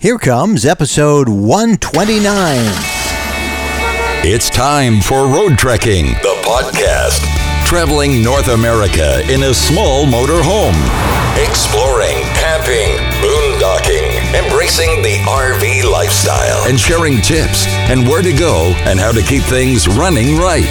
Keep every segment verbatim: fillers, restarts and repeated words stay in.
Here comes episode one twenty-nine. It's time for Road Trekking, the podcast. Traveling North America in a small motor home. Exploring, camping, boondocking, embracing the R V lifestyle. And sharing tips and where to go and how to keep things running right.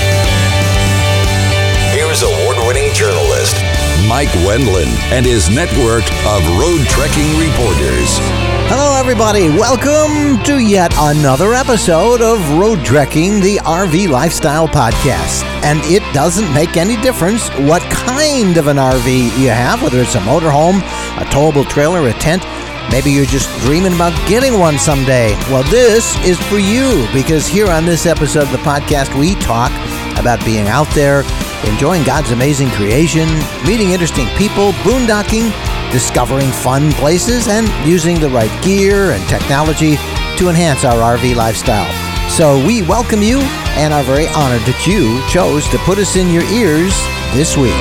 Here's award-winning journalist Mike Wendland and his network of road trekking reporters. Hello, everybody. Welcome to yet another episode of Road Trekking, the R V Lifestyle Podcast. And it doesn't make any difference what kind of an R V you have, whether it's a motorhome, a towable trailer, a tent. Maybe you're just dreaming about getting one someday. Well, this is for you, because here on this episode of the podcast, we talk about being out there, enjoying God's amazing creation, meeting interesting people, boondocking, discovering fun places, and using the right gear and technology to enhance our R V lifestyle. So we welcome you and are very honored that you chose to put us in your ears this week.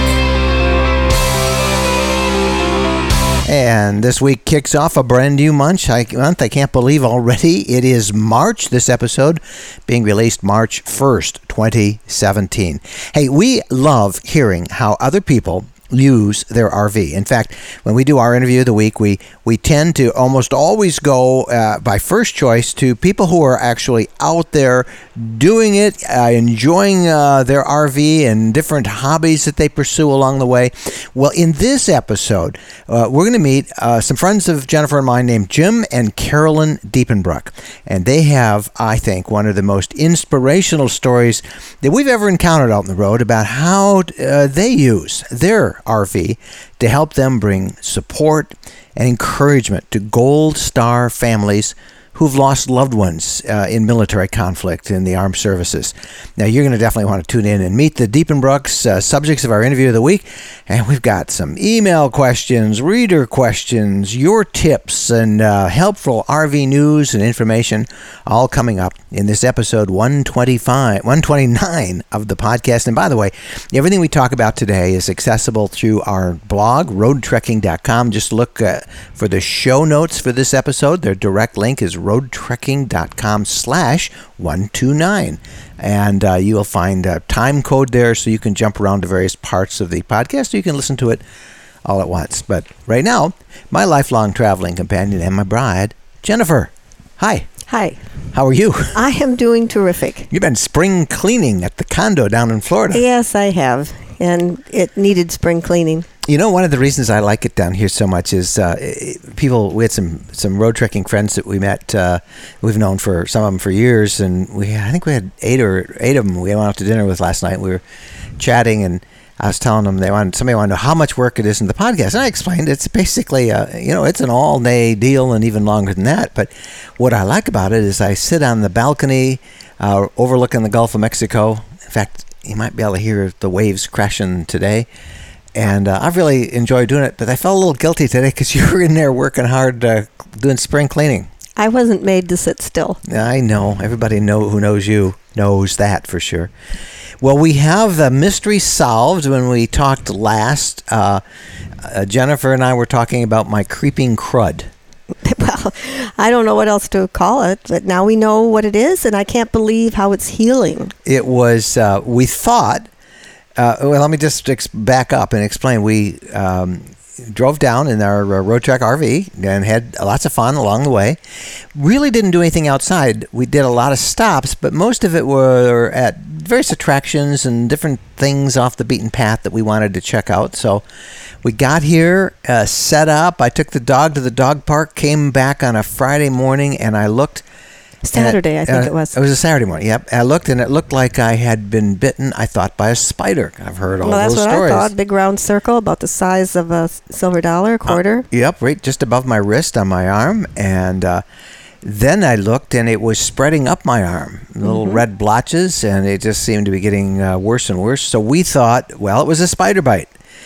And this week kicks off a brand new month. I, month. I can't believe already it is March. This episode being released March first, twenty seventeen. Hey, we love hearing how other people use their R V. In fact, when we do our interview of the week, we, we tend to almost always go uh, by first choice to people who are actually out there doing it, uh, enjoying uh, their R V and different hobbies that they pursue along the way. Well, in this episode, uh, we're going to meet uh, some friends of Jennifer and mine named Jim and Carolyn Diepenbruck. And they have, I think, one of the most inspirational stories that we've ever encountered out on the road about how uh, they use their R V to help them bring support and encouragement to Gold Star families who've lost loved ones uh, in military conflict in the armed services. Now, you're going to definitely want to tune in and meet the Diepenbrucks, uh, subjects of our interview of the week. And we've got some email questions, reader questions, your tips, and uh, helpful R V news and information all coming up in this episode one twenty-five, one twenty-nine of the podcast. And by the way, everything we talk about today is accessible through our blog, road trekking dot com. Just look uh, for the show notes for this episode. Their direct link is road trekking dot com slash one twenty-nine. And uh, you will find a time code there so you can jump around to various parts of the podcast, or you can listen to it all at once. But right now, my lifelong traveling companion and my bride, Jennifer. Hi. Hi. How are you? I am doing terrific. You've been spring cleaning at the condo down in Florida. Yes, I have. And it needed spring cleaning. You know, one of the reasons I like it down here so much is uh, people, we had some, some road trekking friends that we met, uh, we've known for some of them for years, and we I think we had eight or eight of them we went out to dinner with last night. We were chatting, and I was telling them they wanted, somebody wanted to know how much work it is in the podcast. And I explained it's basically, a, you know, it's an all-day deal and even longer than that. But what I like about it is I sit on the balcony uh, overlooking the Gulf of Mexico. In fact, you might be able to hear the waves crashing today. And uh, I've really enjoyed doing it, but I felt a little guilty today because you were in there working hard uh, doing spring cleaning. I wasn't made to sit still. I know. Everybody know who knows you knows that for sure. Well, we have the mystery solved. When we talked last, uh, uh, Jennifer and I were talking about my creeping crud. Well, I don't know what else to call it, but now we know what it is, and I can't believe how it's healing. It was, uh, we thought, uh, well, let me just ex- back up and explain. We um, drove down in our uh, Road Trek R V and had lots of fun along the way. Really didn't do anything outside. We did a lot of stops, but most of it were at various attractions and different things off the beaten path that we wanted to check out. So we got here, uh, set up. I took the dog to the dog park, came back on a Friday morning, and I looked. Saturday, it, I think uh, it was. It was a Saturday morning, yep. I looked, and it looked like I had been bitten, I thought, by a spider. I've heard all well, those stories. Well, that's stories. what I thought. Big round circle about the size of a silver dollar, a quarter. Uh, yep, right just above my wrist on my arm. And uh, then I looked, and it was spreading up my arm, little mm-hmm. red blotches, and it just seemed to be getting uh, worse and worse. So we thought, well, it was a spider bite.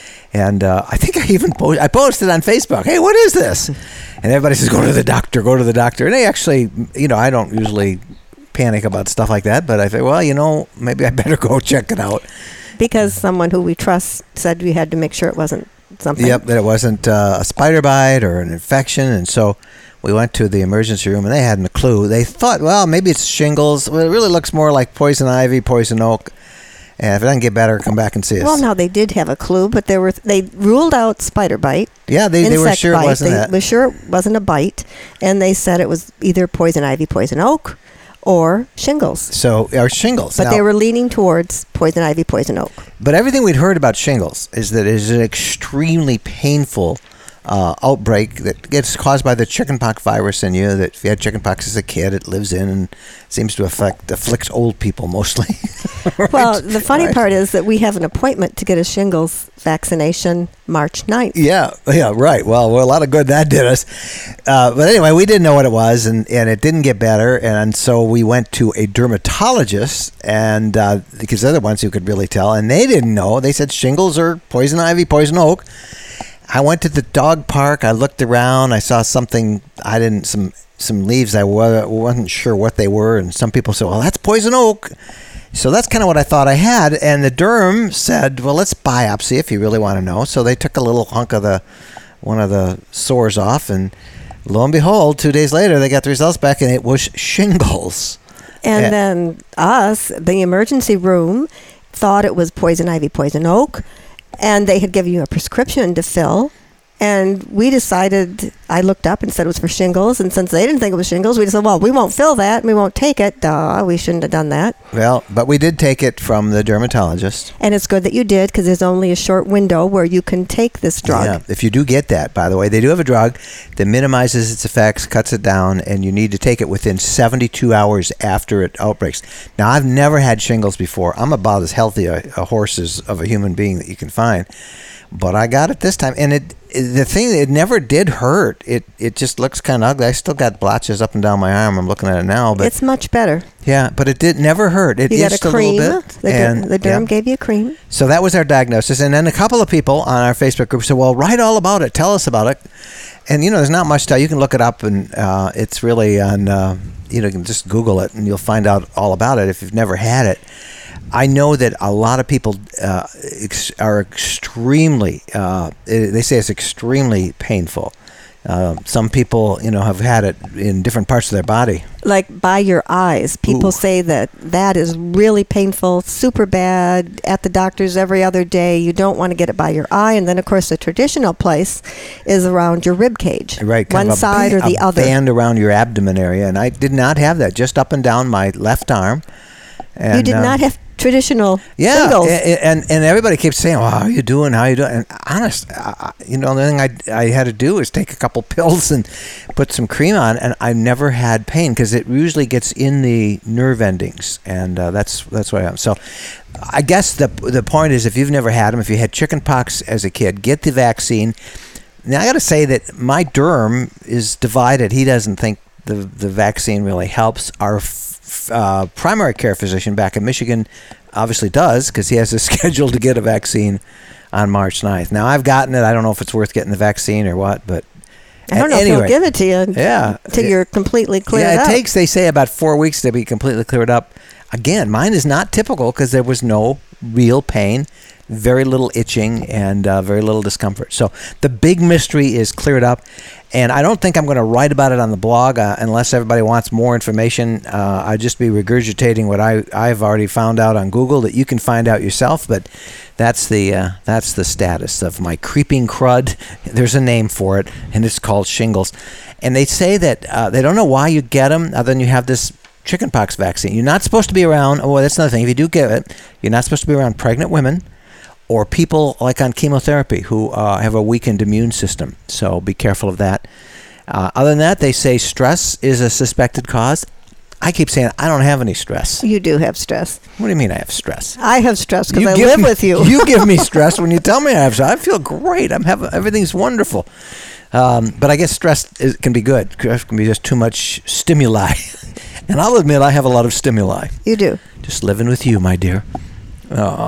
And uh, I think I even post- I posted on Facebook, hey, what is this? And everybody says, go to the doctor, go to the doctor. And they actually, you know, I don't usually panic about stuff like that, but I think, well, you know, maybe I better go check it out. Because someone who we trust said we had to make sure it wasn't something. Yep, that it wasn't uh, a spider bite or an infection. And so We went to the emergency room, and they hadn't a clue. They thought, well, maybe it's shingles. Well, it really looks more like poison ivy, poison oak. And if it doesn't get better, come back and see us. Well, now they did have a clue, but there were they ruled out spider bite. Yeah, they, they were sure bite. it wasn't they that. They were sure it wasn't a bite, and they said it was either poison ivy, poison oak, or shingles. So, or shingles. But now, they were leaning towards poison ivy, poison oak. But everything we'd heard about shingles is that it is an extremely painful uh, outbreak that gets caused by the chickenpox virus in you. That if you had chickenpox as a kid, it lives in and seems to affect afflicts old people mostly. Right? Well, the funny Right. part is that we have an appointment to get a shingles vaccination March ninth. Yeah, yeah, right. Well, well, a lot of good that did us. Uh, but anyway, we didn't know what it was, and, and it didn't get better, and so we went to a dermatologist, and uh, because they're the ones who could really tell, and they didn't know. They said shingles or poison ivy, poison oak. I went to the dog park. I looked around. I saw something. I didn't some some leaves. I wa- wasn't sure what they were, and some people said, "Well, that's poison oak." So that's kind of what I thought I had. And the derm said, well, let's biopsy if you really want to know. So they took a little hunk of the one of the sores off, and lo and behold, two days later, they got the results back, and it was shingles. And Yeah. then us, the emergency room, thought it was poison ivy, poison oak, and they had given you a prescription to fill. And we decided, I looked up and said it was for shingles. And since they didn't think it was shingles, we just said, well, we won't fill that. And we won't take it. Duh, we shouldn't have done that. Well, but we did take it from the dermatologist. And it's good that you did, because there's only a short window where you can take this drug. Yeah, if you do get that, by the way, they do have a drug that minimizes its effects, cuts it down, and you need to take it within seventy-two hours after it outbreaks. Now, I've never had shingles before. I'm about as healthy a, a horse as of a human being that you can find. But I got it this time, and it the thing, it never did hurt. It it just looks kind of ugly. I still got blotches up and down my arm. I'm looking at it now, but It's much better. yeah, but it did never hurt. It You got itched a a cream. little bit, The, and der- the derm yeah. gave you a cream. So that was our diagnosis. And then a couple of people on our Facebook group said, well, write all about it. Tell us about it. And, you know, there's not much to tell. You can look it up, and uh, it's really on, uh, you know, you can just Google it, and you'll find out all about it if you've never had it. I know that a lot of people uh, ex- are extremely, uh, they say it's extremely painful. Uh, some people, you know, have had it in different parts of their body. Like by your eyes. People Ooh. say that that is really painful, super bad, at the doctor's every other day. You don't want to get it by your eye. And then, of course, the traditional place is around your rib cage. Right, kind one of a side ba- or the a other. band around your abdomen area, and I did not have that. Just up and down my left arm. And, you did uh, not have traditional yeah, shingles. and, and and everybody keeps saying, "Well, how are you doing? How are you doing?" And honest, I, you know, the thing I I had to do is take a couple pills and put some cream on, and I never had pain because it usually gets in the nerve endings, and uh, that's that's what I am. So, I guess the the point is, if you've never had them, if you had chickenpox as a kid, get the vaccine. Now I got to say that my derm is divided. He doesn't think the the vaccine really helps. Our Uh, primary care physician back in Michigan obviously does, because he has a schedule to get a vaccine on March ninth. Now, I've gotten it. I don't know if it's worth getting the vaccine or what, but I don't know anyway, if he'll give it to you yeah, until it- you're completely cleared yeah, it up. takes, they say, about four weeks to be completely cleared up. Again, mine is not typical because there was no real pain, very little itching, and uh, very little discomfort. So the big mystery is cleared up. And I don't think I'm going to write about it on the blog uh, unless everybody wants more information. Uh, I'd just be regurgitating what I, I've already found out on Google that you can find out yourself. But that's the uh, that's the status of my creeping crud. There's a name for it, and it's called shingles. And they say that uh, they don't know why you get them other than you have this chickenpox vaccine. You're not supposed to be around. Oh, that's another thing. If you do get it, you're not supposed to be around pregnant women or people like on chemotherapy who uh, have a weakened immune system. So be careful of that. Uh, other than that, they say stress is a suspected cause. I keep saying I don't have any stress. You do have stress. What do you mean I have stress? I have stress because I give live me- with you. You give me stress when you tell me I have stress. I feel great. I'm having everything's wonderful. Um, but I guess stress is, can be good. Stress can be just too much stimuli. And I'll admit I have a lot of stimuli. You do. Just living with you, my dear. Oh.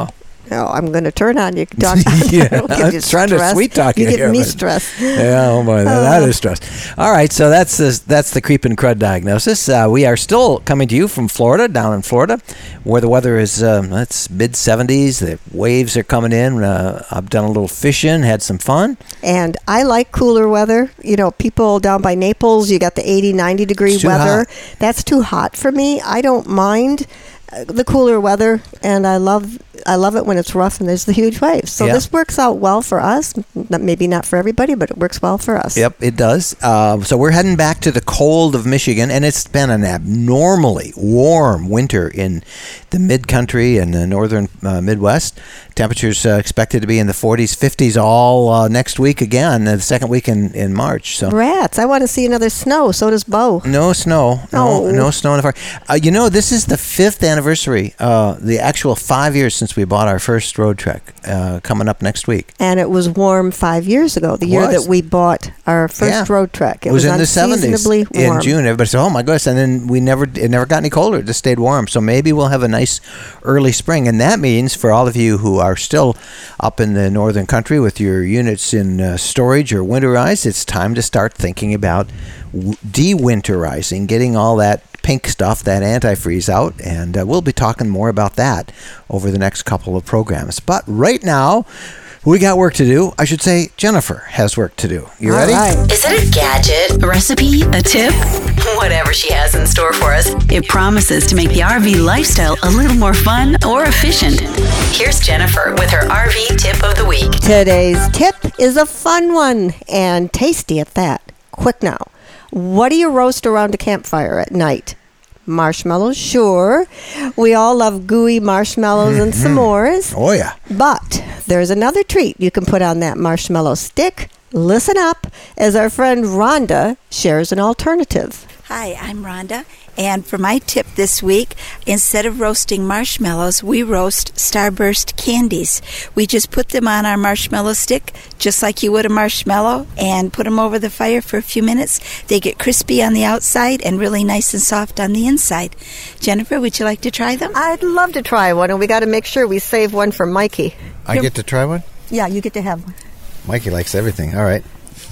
No, I'm going to turn on you. Talk, yeah, give I'm you trying stress. to sweet talk you You give here, me but- stress. Yeah, oh boy, that, that is stress. All right, so that's the, that's the creep and crud diagnosis. Uh, we are still coming to you from Florida, down in Florida, where the weather is um, it's mid seventies. The waves are coming in. Uh, I've done a little fishing, had some fun. And I like cooler weather. You know, people down by Naples, you got the eighty, ninety degree It's too weather. hot. That's too hot for me. I don't mind uh, the cooler weather, and I love I love it when it's rough and there's the huge waves. So Yeah. this works out well for us. N- Maybe not for everybody, but it works well for us. Yep, it does. Uh, so we're heading back to the cold of Michigan, and it's been an abnormally warm winter in the mid-country and the northern uh, Midwest. Temperatures uh, expected to be in the forties, fifties all uh, next week again, uh, the second week in, in March. So Rats, I want to see another snow. So does Bo. no snow, no Oh. no snow in the far. Uh, you know, this is the fifth anniversary, uh, the actual five years since we bought our first road trek, uh, coming up next week. And it was warm five years ago, the year Was. that we bought our first Yeah. road trek. It, It was, in the seventies unseasonably warm. in June. Everybody said, "Oh my goodness!" And then we never, it never got any colder. It just stayed warm. So maybe we'll have a nice early spring, and that means for all of you who are still up in the northern country with your units in uh, storage or winterized, it's time to start thinking about w- de-winterizing, getting all that pink stuff, that antifreeze out, and uh, we'll be talking more about that over the next couple of programs. But right now, we got work to do. I should say Jennifer has work to do. You All ready? right. Is it a gadget, a recipe, a tip? Whatever she has in store for us, it promises to make the R V lifestyle a little more fun or efficient. Here's Jennifer with her R V tip of the week. Today's tip is a fun one and tasty at that. Quick now. What do you roast around a campfire at night? Marshmallows, sure. We all love gooey marshmallows and s'mores. Oh yeah. But there's another treat you can put on that marshmallow stick. Listen up as our friend Rhonda shares an alternative. Hi, I'm Rhonda, and for my tip this week, instead of roasting marshmallows, we roast Starburst candies. We just put them on our marshmallow stick, just like you would a marshmallow, and put them over the fire for a few minutes. They get crispy on the outside and really nice and soft on the inside. Jennifer, would you like to try them? I'd love to try one, and we got to make sure we save one for Mikey. I get to try one? Yeah, you get to have one. Mikey likes everything. All right.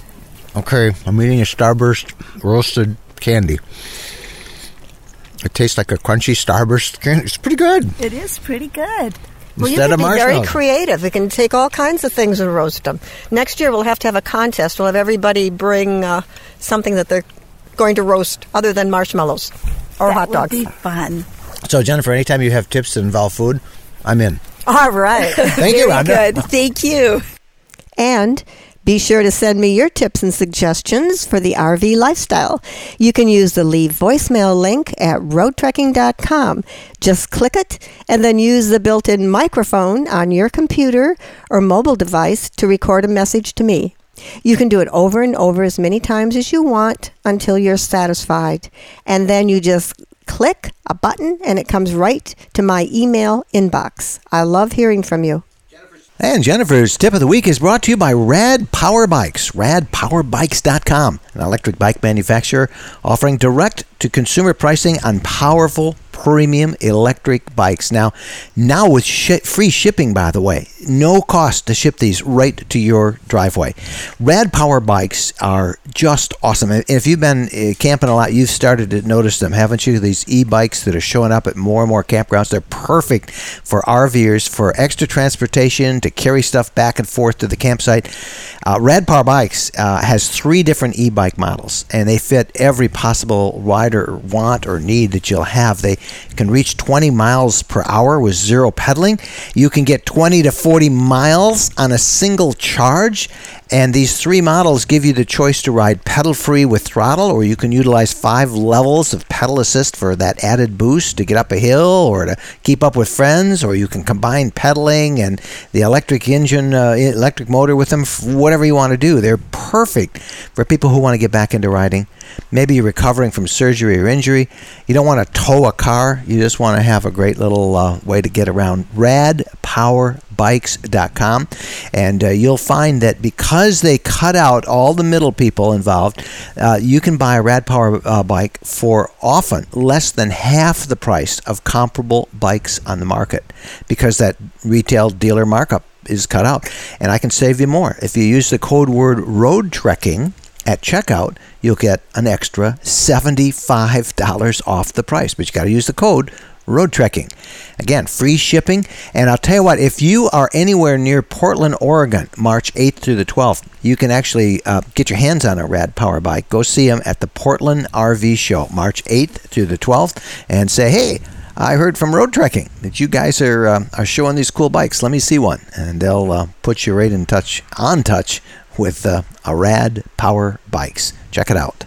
Okay, I'm eating a Starburst roasted candy. It tastes like a crunchy Starburst candy. It's pretty good. It is pretty good. Well, you Instead can of be very marshmallow. creative. It can take all kinds of things and roast them. Next year, we'll have to have a contest. We'll have everybody bring uh, something that they're going to roast other than marshmallows or that hot will dogs. be fun. So, Jennifer, anytime you have tips that involve food, I'm in. All right. Thank you, Very Rhonda. good. Thank you. And be sure to send me your tips and suggestions for the R V lifestyle. You can use the Leave voicemail link at road trekking dot com. Just click it and then use the built-in microphone on your computer or mobile device to record a message to me. You can do it over and over as many times as you want until you're satisfied. And then you just click a button and it comes right to my email inbox. I love hearing from you. And Jennifer's tip of the week is brought to you by Rad Power Bikes, rad power bikes dot com, an electric bike manufacturer offering direct-to-consumer pricing on powerful premium electric bikes. Now, now with sh- free shipping, by the way, no cost to ship these right to your driveway. Rad Power Bikes are just awesome. And if you've been uh, camping a lot, you've started to notice them, haven't you? These e-bikes that are showing up at more and more campgrounds. They're perfect for RVers, for extra transportation, to carry stuff back and forth to the campsite. Uh, Rad Power Bikes uh, has three different e-bike models, and they fit every possible rider want or need that you'll have. They can reach twenty miles per hour with zero pedaling. You can get twenty to forty miles on a single charge. And these three models give you the choice to ride pedal-free with throttle, or you can utilize five levels of pedal assist for that added boost to get up a hill or to keep up with friends, or you can combine pedaling and the electric engine, uh, electric motor with them, whatever you want to do. They're perfect for people who want to get back into riding. Maybe you're recovering from surgery or injury. You don't want to tow a car. You just want to have a great little uh, way to get around. rad power bikes dot com. And uh, you'll find that because because they cut out all the middle people involved, uh, you can buy a Rad Power uh, bike for often less than half the price of comparable bikes on the market, because that retail dealer markup is cut out. And I can save you more. If you use the code word road trekking at checkout, you'll get an extra seventy-five dollars off the price. But you got to use the code road trekking. Again, free shipping. And I'll tell you what, if you are anywhere near Portland, Oregon, March eighth through the twelfth, you can actually uh, get your hands on a Rad Power bike. Go see them at the Portland R V Show, March eighth through the twelfth, and say, hey, I heard from Road Trekking that you guys are uh, are showing these cool bikes. Let me see one. And they'll uh, put you right in touch, on touch with uh, a Rad Power bikes. Check it out.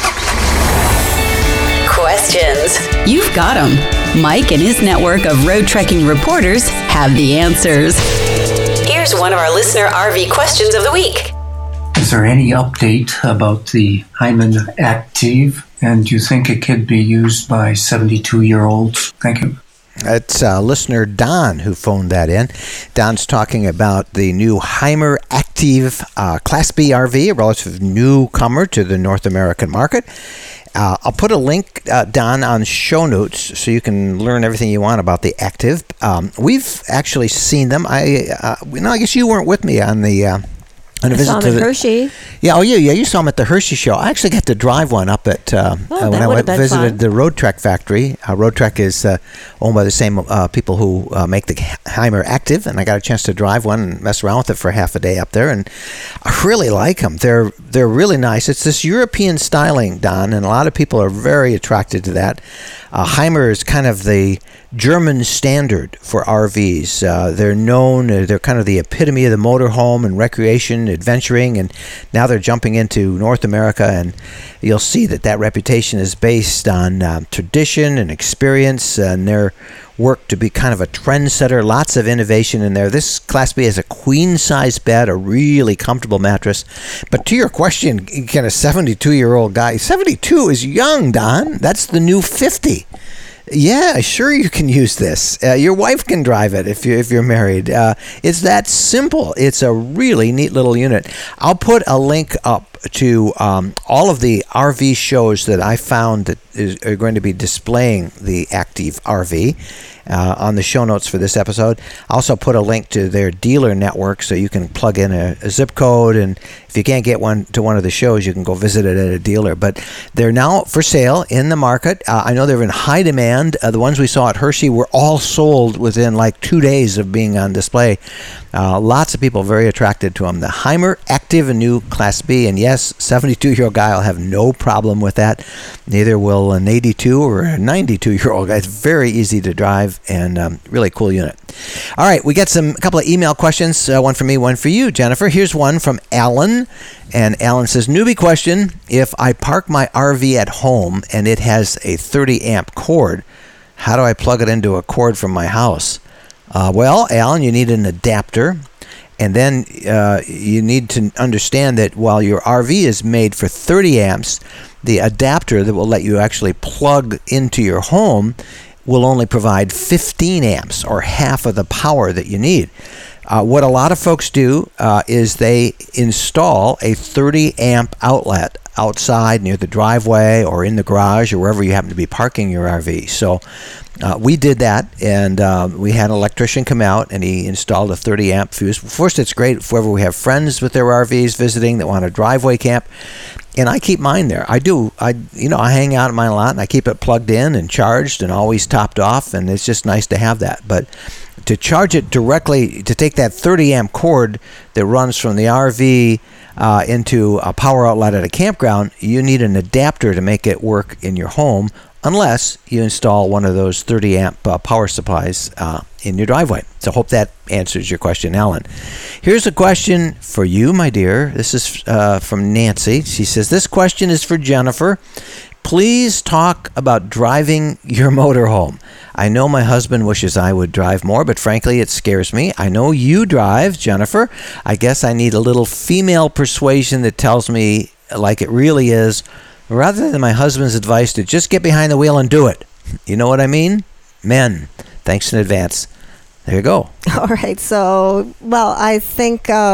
Questions. You've got them. Mike and his network of road trekking reporters have the answers. Here's one of our listener R V questions of the week. Is there any update about the Hyman Active? And do you think it could be used by seventy-two-year-olds? Thank you. It's uh, listener Don who phoned that in. Don's talking about the new Hymer Active uh, Class B R V, a relative newcomer to the North American market. Uh, I'll put a link, uh, Don, on show notes so you can learn everything you want about the Active. Um, we've actually seen them. I, uh, no, I guess you weren't with me on the... Uh, On a I visit saw to him at the, Hershey. Yeah, oh yeah, yeah. You saw him at the Hershey show. I actually got to drive one up at uh, Oh, uh, when that I would've went been visited fun. the Road Trek factory. Uh, Road Trek is uh, owned by the same uh, people who uh, make the Hymer Active, and I got a chance to drive one and mess around with it for half a day up there, and I really like them. They're they're really nice. It's this European styling, Don, and a lot of people are very attracted to that. Uh, Hymer is kind of the German standard for R Vs. Uh, they're known, uh, they're kind of the epitome of the motorhome and recreation, adventuring, and now they're jumping into North America, and you'll see that that reputation is based on uh, tradition and experience, and their work to be kind of a trendsetter, lots of innovation in there. This Class B has a queen-size bed, a really comfortable mattress. But to your question, can a seventy-two-year-old guy, seventy-two is young, Don. That's the new fifty. Yeah, sure you can use this. Uh, your wife can drive it if you if you're married. Uh, it's that simple. It's a really neat little unit. I'll put a link up to um, all of the R V shows that I found that is, are going to be displaying the Active R V uh, on the show notes for this episode. I also put a link to their dealer network so you can plug in a, a zip code, and if you can't get one to one of the shows, you can go visit it at a dealer. But they're now for sale in the market. Uh, I know they're in high demand. Uh, the ones we saw at Hershey were all sold within like two days of being on display. Uh, lots of people very attracted to them. The Hymer Active, a new Class B, and yes, seventy-two-year-old guy will have no problem with that. Neither will an eighty-two or a ninety-two-year-old guy. It's very easy to drive and um, really cool unit. All right, we got some a couple of email questions. Uh, one for me, one for you, Jennifer. Here's one from Alan, and Alan says, newbie question: if I park my R V at home and it has a thirty amp cord, how do I plug it into a cord from my house? Uh, well, Alan, you need an adapter, and then uh, you need to understand that while your R V is made for thirty amps, the adapter that will let you actually plug into your home will only provide fifteen amps, or half of the power that you need. Uh, what a lot of folks do uh, is they install a thirty amp outlet outside near the driveway or in the garage or wherever you happen to be parking your R V. So uh, we did that, and uh, we had an electrician come out and he installed a thirty amp fuse. First, it's great if ever we have friends with their R Vs visiting that want a driveway camp. And I keep mine there. I do. I, you know, I hang out in my lot and I keep it plugged in and charged and always topped off, and it's just nice to have that. But to charge it directly, to take that thirty amp cord that runs from the R V uh, into a power outlet at a campground, you need an adapter to make it work in your home, unless you install one of those thirty amp uh, power supplies uh, in your driveway. So hope that answers your question, Alan. Here's a question for you, my dear. This is uh, from Nancy. She says, this question is for Jennifer. Please talk about driving your motorhome. I know my husband wishes I would drive more, but frankly, it scares me. I know you drive, Jennifer. I guess I need a little female persuasion that tells me like it really is, rather than my husband's advice to just get behind the wheel and do it. You know what I mean? Men, thanks in advance. There you go. All right. So, well, I think uh,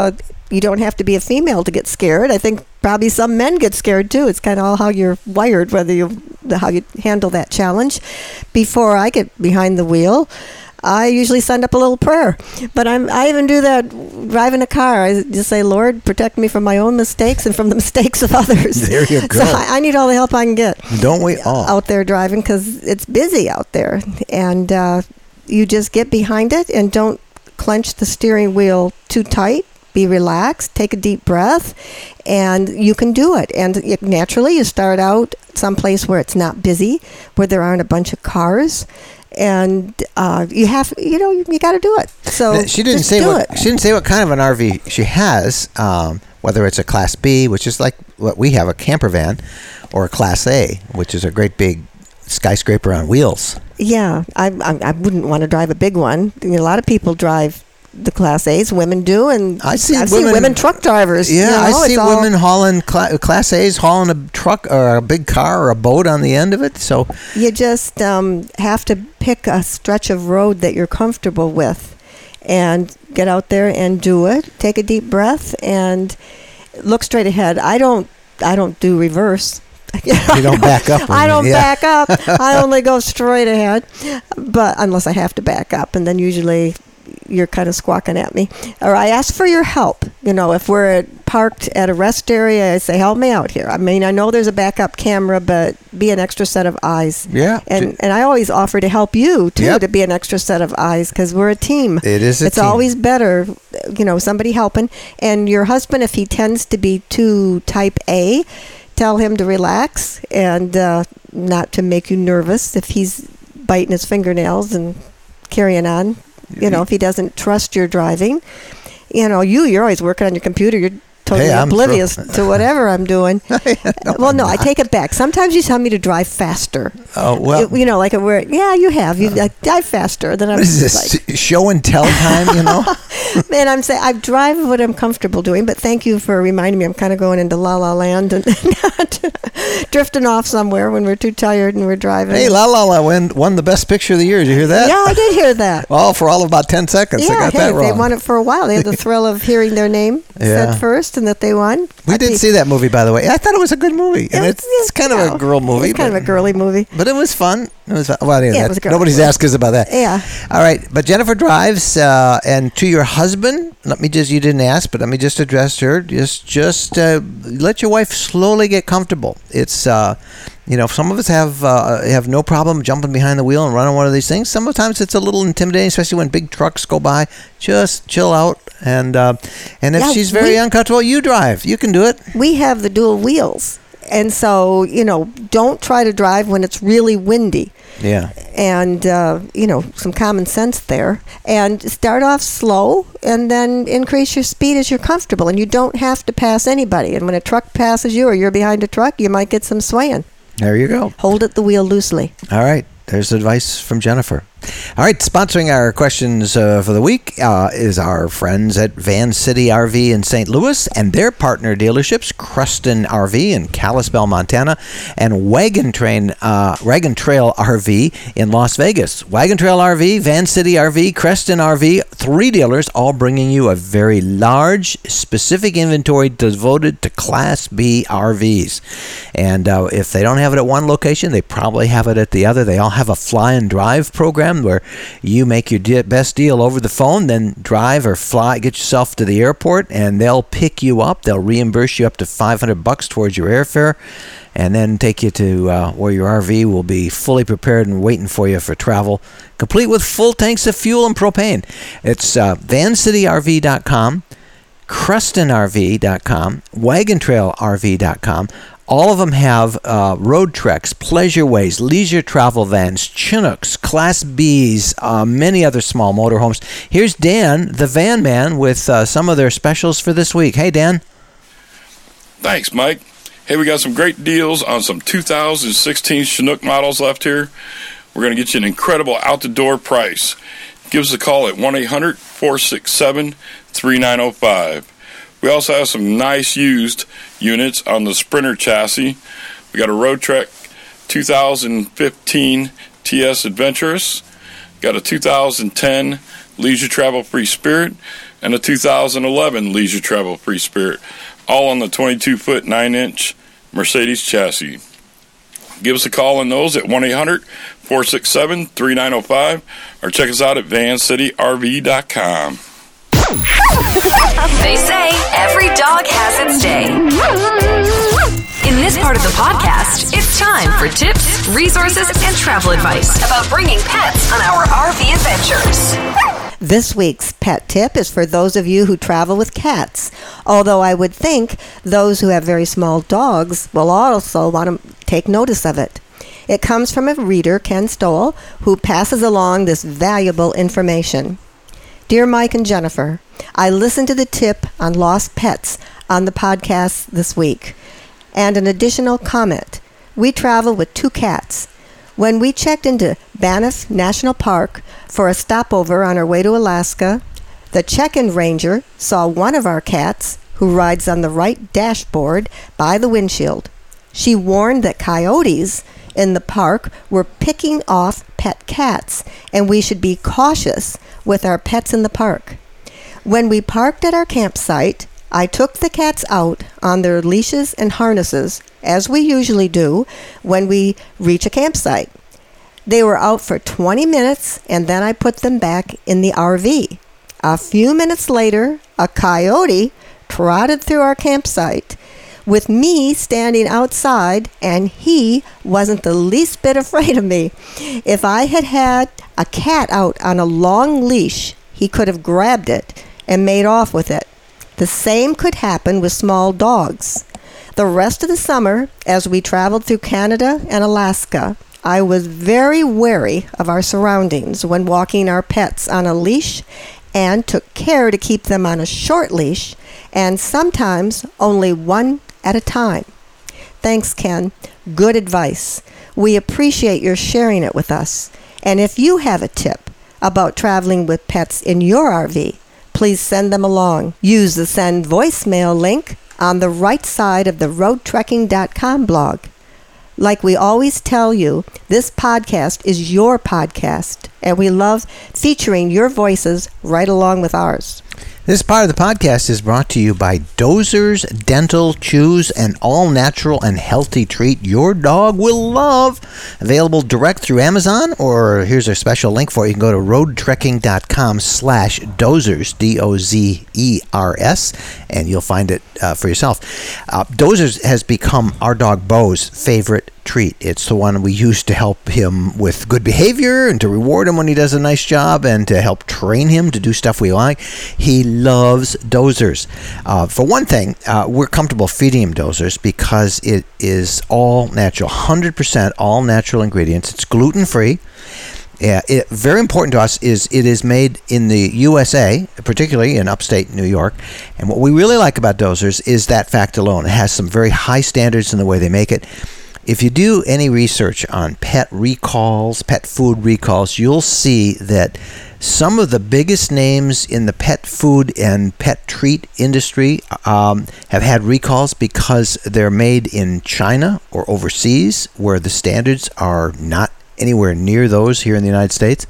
you don't have to be a female to get scared. I think probably some men get scared too. It's kind of all how you're wired, whether you how you handle that challenge. Before I get behind the wheel, I usually send up a little prayer. But I'm I even do that driving a car. I just say, Lord, protect me from my own mistakes and from the mistakes of others. There you go. So I, I need all the help I can get. Don't we all? Out there driving, because it's busy out there. And uh, you just get behind it and don't clench the steering wheel too tight. Be relaxed, take a deep breath, and you can do it. And it, naturally, you start out someplace where it's not busy, where there aren't a bunch of cars, and uh, you have, you know, you, you got to do it. So Now, she didn't just say do what it. she didn't say what kind of an R V she has. Um, whether it's a Class B, which is like what we have, a camper van, or a Class A, which is a great big skyscraper on wheels. Yeah, I, I, I wouldn't want to drive a big one. I mean, a lot of people drive the Class A's, women do, and I see I've women- seen women truck drivers. Yeah, you know, I see it's all- women hauling cla- Class A's, hauling a truck or a big car or a boat on the end of it. So You just um, have to pick a stretch of road that you're comfortable with and get out there and do it. Take a deep breath and look straight ahead. I don't I don't do reverse. you don't back up. I don't yeah. back up. I only go straight ahead. But unless I have to back up, and then usually you're kind of squawking at me. Or I ask for your help. You know, if we're at, parked at a rest area, I say, help me out here. I mean, I know there's a backup camera, but be an extra set of eyes. Yeah. And and I always offer to help you, too, Yep. to be an extra set of eyes, because we're a team. It is a It's team. always better, you know, somebody helping. And your husband, if he tends to be too type A, tell him to relax and uh, not to make you nervous if he's biting his fingernails and carrying on. You know, if he doesn't trust your driving. You know, you, you're always working on your computer. You're totally Hey, I'm oblivious through- to whatever I'm doing. No, well, I'm no, I not. take it back. Sometimes you tell me to drive faster. Oh, well. You, you know, like a word. Yeah, you have. You like, drive faster. Then I'm What is like, this? Show and tell time, you know? and I'm saying I drive what I'm comfortable doing, but thank you for reminding me. I'm kind of going into La La Land and not drifting off somewhere when we're too tired and we're driving. Hey, La La La won, won the best picture of the year. Did you hear that? Yeah, I did hear that. Well, for all of about ten seconds. Yeah, I got hey, that wrong. they won it for a while. They had the thrill of hearing their name Yeah. said first and that they won. We I'd did be- see that movie, by the way. I thought it was a good movie. And It it's, was- it's kind yeah, of a girl movie. It's kind but, of a girly movie. But it was fun. It was fun. Well, anyway, Yeah, it that- was a girly nobody's movie. asked us about that. Yeah. All right. But Jennifer drives, uh, and to your husband, let me just, you didn't ask, but let me just address her. Just, just uh, let your wife slowly get comfortable. It's, uh, you know, some of us have uh, have no problem jumping behind the wheel and running one of these things. Sometimes it's a little intimidating, especially when big trucks go by. Just chill out, and uh, and if Yeah, she's very we- uncomfortable, you drive. You can do it. We have the dual wheels. And so, you know, don't try to drive when it's really windy. Yeah. And, uh, you know, some common sense there. And start off slow and then increase your speed as you're comfortable. And you don't have to pass anybody. And when a truck passes you or you're behind a truck, you might get some swaying. There you go. Hold it the wheel loosely. All right. There's advice from Jennifer. All right. Sponsoring our questions uh, for the week uh, is our friends at Van City R V in Saint Louis and their partner dealerships, Creston R V in Kalispell, Montana, and Wagon Train, uh, Wagon Trail R V in Las Vegas. Wagon Trail R V, Van City R V, Creston R V, three dealers, all bringing you a very large, specific inventory devoted to Class B R Vs. And uh, if they don't have it at one location, they probably have it at the other. They all have a fly and drive program where you make your de- best deal over the phone, then drive or fly, get yourself to the airport, and they'll pick you up. They'll reimburse you up to five hundred bucks towards your airfare, and then take you to uh, where your R V will be fully prepared and waiting for you for travel, complete with full tanks of fuel and propane. It's uh, van city r v dot com, creston r v dot com, wagon trail r v dot com. All of them have uh, road treks, pleasure ways, leisure travel vans, Chinooks, Class Bs, uh, many other small motorhomes. Here's Dan, the van man, with uh, some of their specials for this week. Hey, Dan. Thanks, Mike. Hey, we got some great deals on some two thousand sixteen Chinook models left here. We're going to get you an incredible out-the-door price. Give us a call at one eight hundred, four six seven, three nine zero five. We also have some nice used units on the Sprinter chassis. We got a Road Trek two thousand fifteen T S Adventurous. Got a two thousand ten Leisure Travel Free Spirit, and a two thousand eleven Leisure Travel Free Spirit, all on the twenty-two foot nine inch Mercedes chassis. Give us a call on those at one eight hundred, four six seven, three nine zero five or check us out at van city r v dot com. They say every dog has its day. In this part of the podcast, it's time for tips, resources, and travel advice about bringing pets on our R V adventures. This week's pet tip is for those of you who travel with cats, although I would think those who have very small dogs will also want to take notice of it. It comes from a reader, Ken Stoll, who passes along this valuable information. Dear Mike and Jennifer, I listened to the tip on lost pets on the podcast this week. And an additional comment. We travel with two cats. When we checked into Banff National Park for a stopover on our way to Alaska, the check-in ranger saw one of our cats, who rides on the right dashboard by the windshield. She warned that coyotes in the park were picking off pet cats, and we should be cautious with our pets in the park. When we parked at our campsite, I took the cats out on their leashes and harnesses, as we usually do when we reach a campsite. They were out for twenty minutes, and then I put them back in the R V. A few minutes later, a coyote trotted through our campsite with me standing outside, and he wasn't the least bit afraid of me. If I had had a cat out on a long leash, he could have grabbed it and made off with it. The same could happen with small dogs. The rest of the summer, as we traveled through Canada and Alaska, I was very wary of our surroundings when walking our pets on a leash, and took care to keep them on a short leash, and sometimes only one at a time. Thanks, Ken. Good advice. We appreciate your sharing it with us. And if you have a tip about traveling with pets in your R V, please send them along. Use the send voicemail link on the right side of the road trekking dot com blog. Like we always tell you, this podcast is your podcast, and we love featuring your voices right along with ours. This part of the podcast is brought to you by Dozers Dental Chews, an all-natural and healthy treat your dog will love. Available direct through Amazon, or here's a special link for it. You can go to road trekking dot com slash dozers, D O Z E R S, and you'll find it uh, for yourself. Uh, Dozers has become our dog Bo's favorite treat. It's the one we use to help him with good behavior and to reward him when he does a nice job and to help train him to do stuff we like. He loves Dozers. Uh, for one thing, uh, we're comfortable feeding him Dozers because it is all natural, one hundred percent all natural ingredients. It's gluten-free. Yeah, it, very important to us is it is made in the U S A, particularly in upstate New York. And what we really like about Dozers is that fact alone. It has some very high standards in the way they make it. If you do any research on pet recalls, pet food recalls, you'll see that some of the biggest names in the pet food and pet treat industry um, have had recalls because they're made in China or overseas, where the standards are not anywhere near those here in the United States.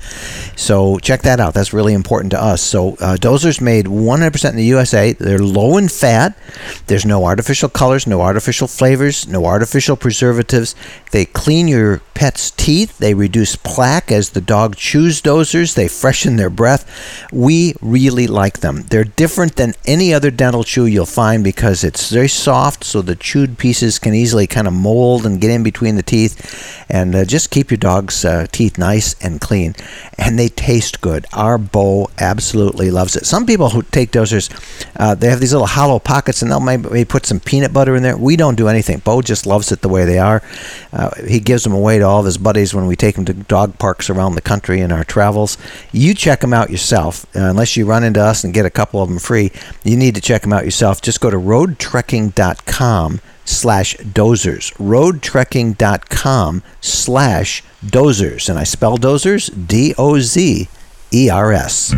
So check that out. That's really important to us. So uh, Dozers made one hundred percent in the U S A. They're low in fat. There's no artificial colors, no artificial flavors, no artificial preservatives. They clean your pet's teeth. They reduce plaque as the dog chews Dozers. They freshen their breath. We really like them. They're different than any other dental chew you'll find because it's very soft, so the chewed pieces can easily kind of mold and get in between the teeth. And uh, just keep your dog's uh, teeth nice and clean. And they taste good. Our Bo absolutely loves it. Some people who take Dozers, uh, they have these little hollow pockets, and they'll maybe, maybe put some peanut butter in there. We don't do anything. Bo just loves it the way they are. Uh, he gives them away to all of his buddies when we take him to dog parks around the country in our travels. You check them out yourself. Uh, unless you run into us and get a couple of them free, you need to check them out yourself. Just go to road trekking dot com slash dozers. road trekking dot com slash dozers. And I spell Dozers D O Z E R S.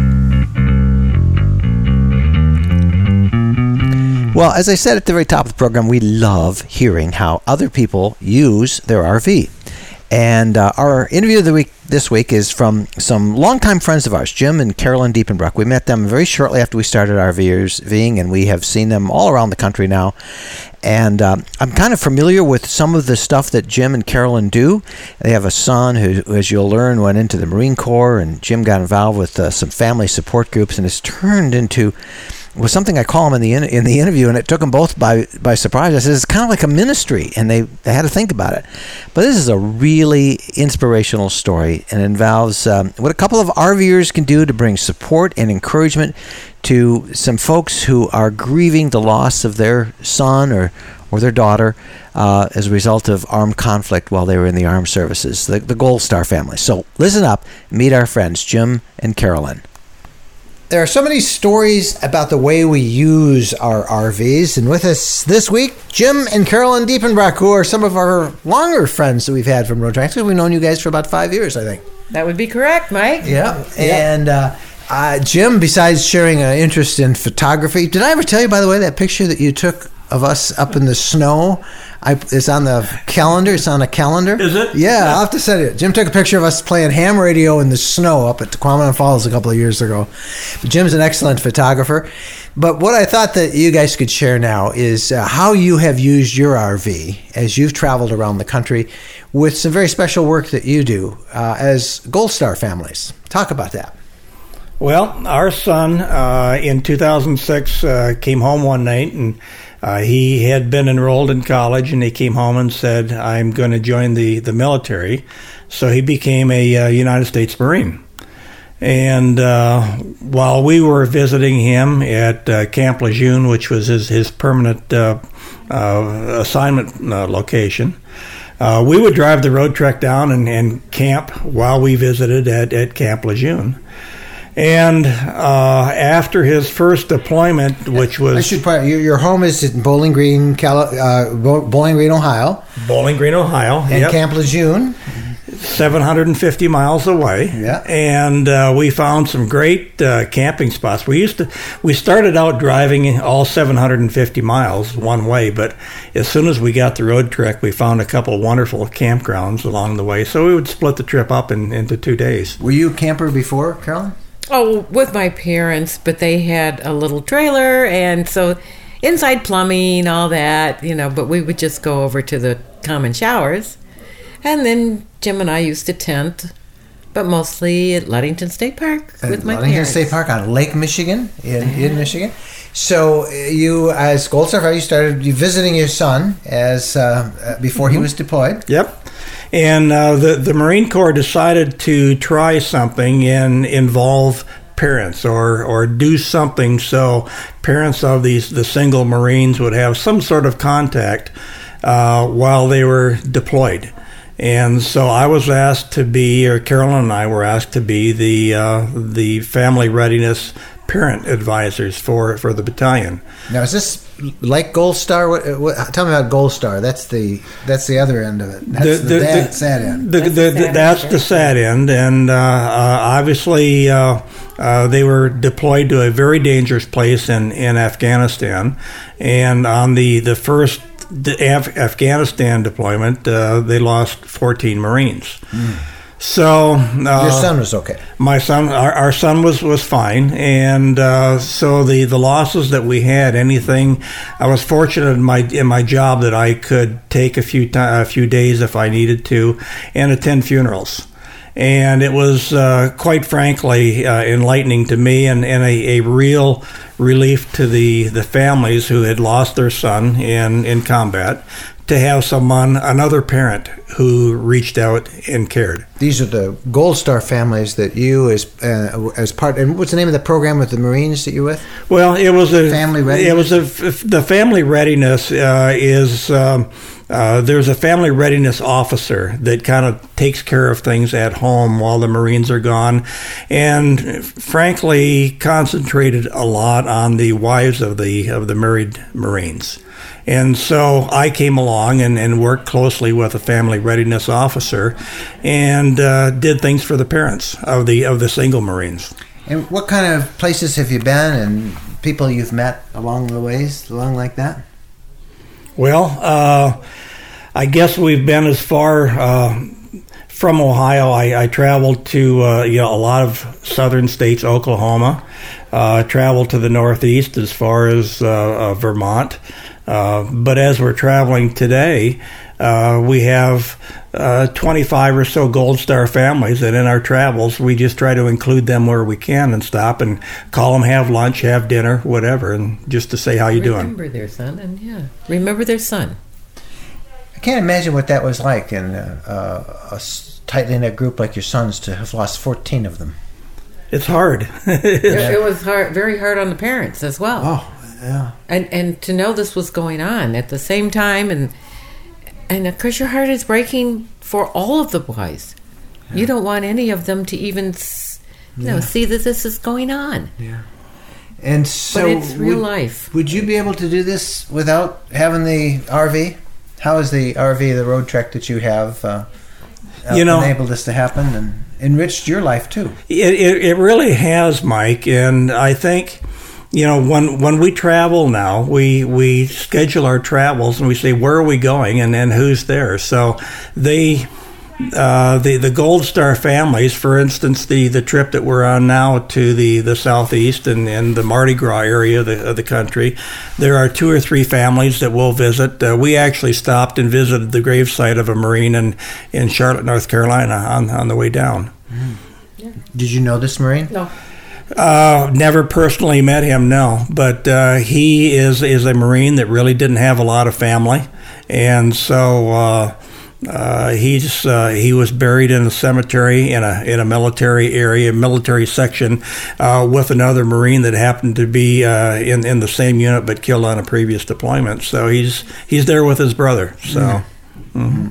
Well, as I said at the very top of the program, we love hearing how other people use their R V. And uh, our interview of the week this week is from some longtime friends of ours, Jim and Carolyn Diepenbruck. We met them very shortly after we started RVing, and we have seen them all around the country now. And um, I'm kind of familiar with some of the stuff that Jim and Carolyn do. They have a son who, as you'll learn, went into the Marine Corps, and Jim got involved with uh, some family support groups, and has turned into was something I call them in the in, in the interview, and it took them both by by surprise. I said it's kind of like a ministry, and they, they had to think about it. But this is a really inspirational story, and involves um, what a couple of RVers can do to bring support and encouragement to some folks who are grieving the loss of their son or or their daughter uh, as a result of armed conflict while they were in the armed services, the, the Gold Star family. So listen up, meet our friends, Jim and Carolyn. There are so many stories about the way we use our R Vs, and with us this week, Jim and Carolyn Diepenbruck, who are some of our longer friends that we've had from Road Tracks. We've known you guys for about five years, I think. That would be correct, Mike. Yeah, and uh, uh, Jim, besides sharing an interest in photography, did I ever tell you, by the way, that picture that you took of us up in the snow? I, it's on the calendar. It's on a calendar. Is it? Yeah, I'll have to send it. Jim took a picture of us playing ham radio in the snow up at Tequamanon Falls a couple of years ago. Jim's an excellent photographer. But what I thought that you guys could share now is uh, how you have used your R V as you've traveled around the country with some very special work that you do uh, as Gold Star families. Talk about that. Well, our son uh, in two thousand six uh, came home one night, and uh, he had been enrolled in college, and he came home and said, I'm going to join the, the military. So he became a uh, United States Marine. And uh, while we were visiting him at uh, Camp Lejeune, which was his, his permanent uh, uh, assignment uh, location, uh, we would drive the road trek down and, and camp while we visited at, at Camp Lejeune. And uh, after his first deployment, which was... I should point out, your, your home is in Bowling Green, Cali- uh, Bowling Green, Ohio. Bowling Green, Ohio. And yep. Camp Lejeune. seven hundred fifty miles away. Yeah. And uh, we found some great uh, camping spots. We used to, we started out driving all seven hundred fifty miles one way, but as soon as we got the road trek, we found a couple of wonderful campgrounds along the way. So we would split the trip up in, into two days. Were you a camper before, Carolyn? Oh, with my parents, but they had a little trailer, and so inside plumbing, all that, you know, but we would just go over to the common showers. And then Jim and I used to tent, but mostly at Ludington State Park with at my Ludington parents. State Park on Lake Michigan, in, in Michigan. So you, as Gold Star, you started you visiting your son as uh, before mm-hmm. he was deployed. Yep. And uh, the, the Marine Corps decided to try something and involve parents or, or do something so parents of these the single Marines would have some sort of contact uh, while they were deployed. And so I was asked to be, or Carolyn and I were asked to be the uh, the family readiness parent advisors for, for the battalion. Now, is this like Gold Star? What, what, tell me about Gold Star. That's the that's the other end of it. That's the, the, the bad, sad end. The, the, the, the, that's the sad end, and uh, uh, obviously uh, uh, they were deployed to a very dangerous place in, in Afghanistan, and on the the first the Af- Afghanistan deployment, uh, they lost fourteen Marines. Mm. So uh, your son was okay. My son, our, our son was, was fine, and uh, so the, the losses that we had, anything, I was fortunate in my in my job that I could take a few a few days if I needed to, and attend funerals. And it was uh, quite frankly uh, enlightening to me, and, and a, a real relief to the, the families who had lost their son in, in combat, to have someone, another parent, who reached out and cared. These are the Gold Star families that you, as uh, as part. And what's the name of the program with the Marines that you're with? Well, it was a family readiness. It was a the family readiness uh, is. Um, Uh, there's a family readiness officer that kind of takes care of things at home while the Marines are gone, and frankly concentrated a lot on the wives of the of the married Marines. And so I came along and, and worked closely with a family readiness officer, and uh, did things for the parents of the of the single Marines. And what kind of places have you been, and people you've met along the ways, along like that? Well, uh, I guess we've been as far uh, from Ohio, I, I traveled to uh, you know a lot of southern states, Oklahoma. Uh, traveled to the Northeast as far as uh, uh, Vermont. Uh, but as we're traveling today, uh, we have uh, twenty-five or so Gold Star families, and in our travels, we just try to include them where we can and stop and call them, have lunch, have dinner, whatever, and just to say how you doing. Remember their son, and yeah, remember their son. I can't imagine what that was like in uh, uh, a tightly knit group like your son's to have lost fourteen of them. It's hard. it, it was hard, very hard on the parents as well. Oh, yeah. And and to know this was going on at the same time, and and of course your heart is breaking for all of the boys. Yeah. You don't want any of them to even, you know, yeah. see that this is going on. Yeah. And so, but it's real would, life. Would you be able to do this without having the R V? How is the R V, the road trek that you have, uh, you know, enabled this to happen and enriched your life too? It, it it really has, Mike, and I think, you know, when when we travel now, we we schedule our travels and we say where are we going and then who's there. So they. Uh, the the Gold Star families, for instance, the, the trip that we're on now to the, the southeast and, and the Mardi Gras area of the, of the country, there are two or three families that we'll visit. Uh, we actually stopped and visited the gravesite of a Marine in, in Charlotte, North Carolina on, on the way down. Mm. Yeah. Did you know this Marine? No. Uh, never personally met him, no. But uh, he is, is a Marine that really didn't have a lot of family. And so... Uh, Uh, he's uh, he was buried in a cemetery in a in a military area, military section, uh, with another Marine that happened to be uh, in in the same unit but killed on a previous deployment. So he's he's there with his brother. So, mm-hmm. Mm-hmm.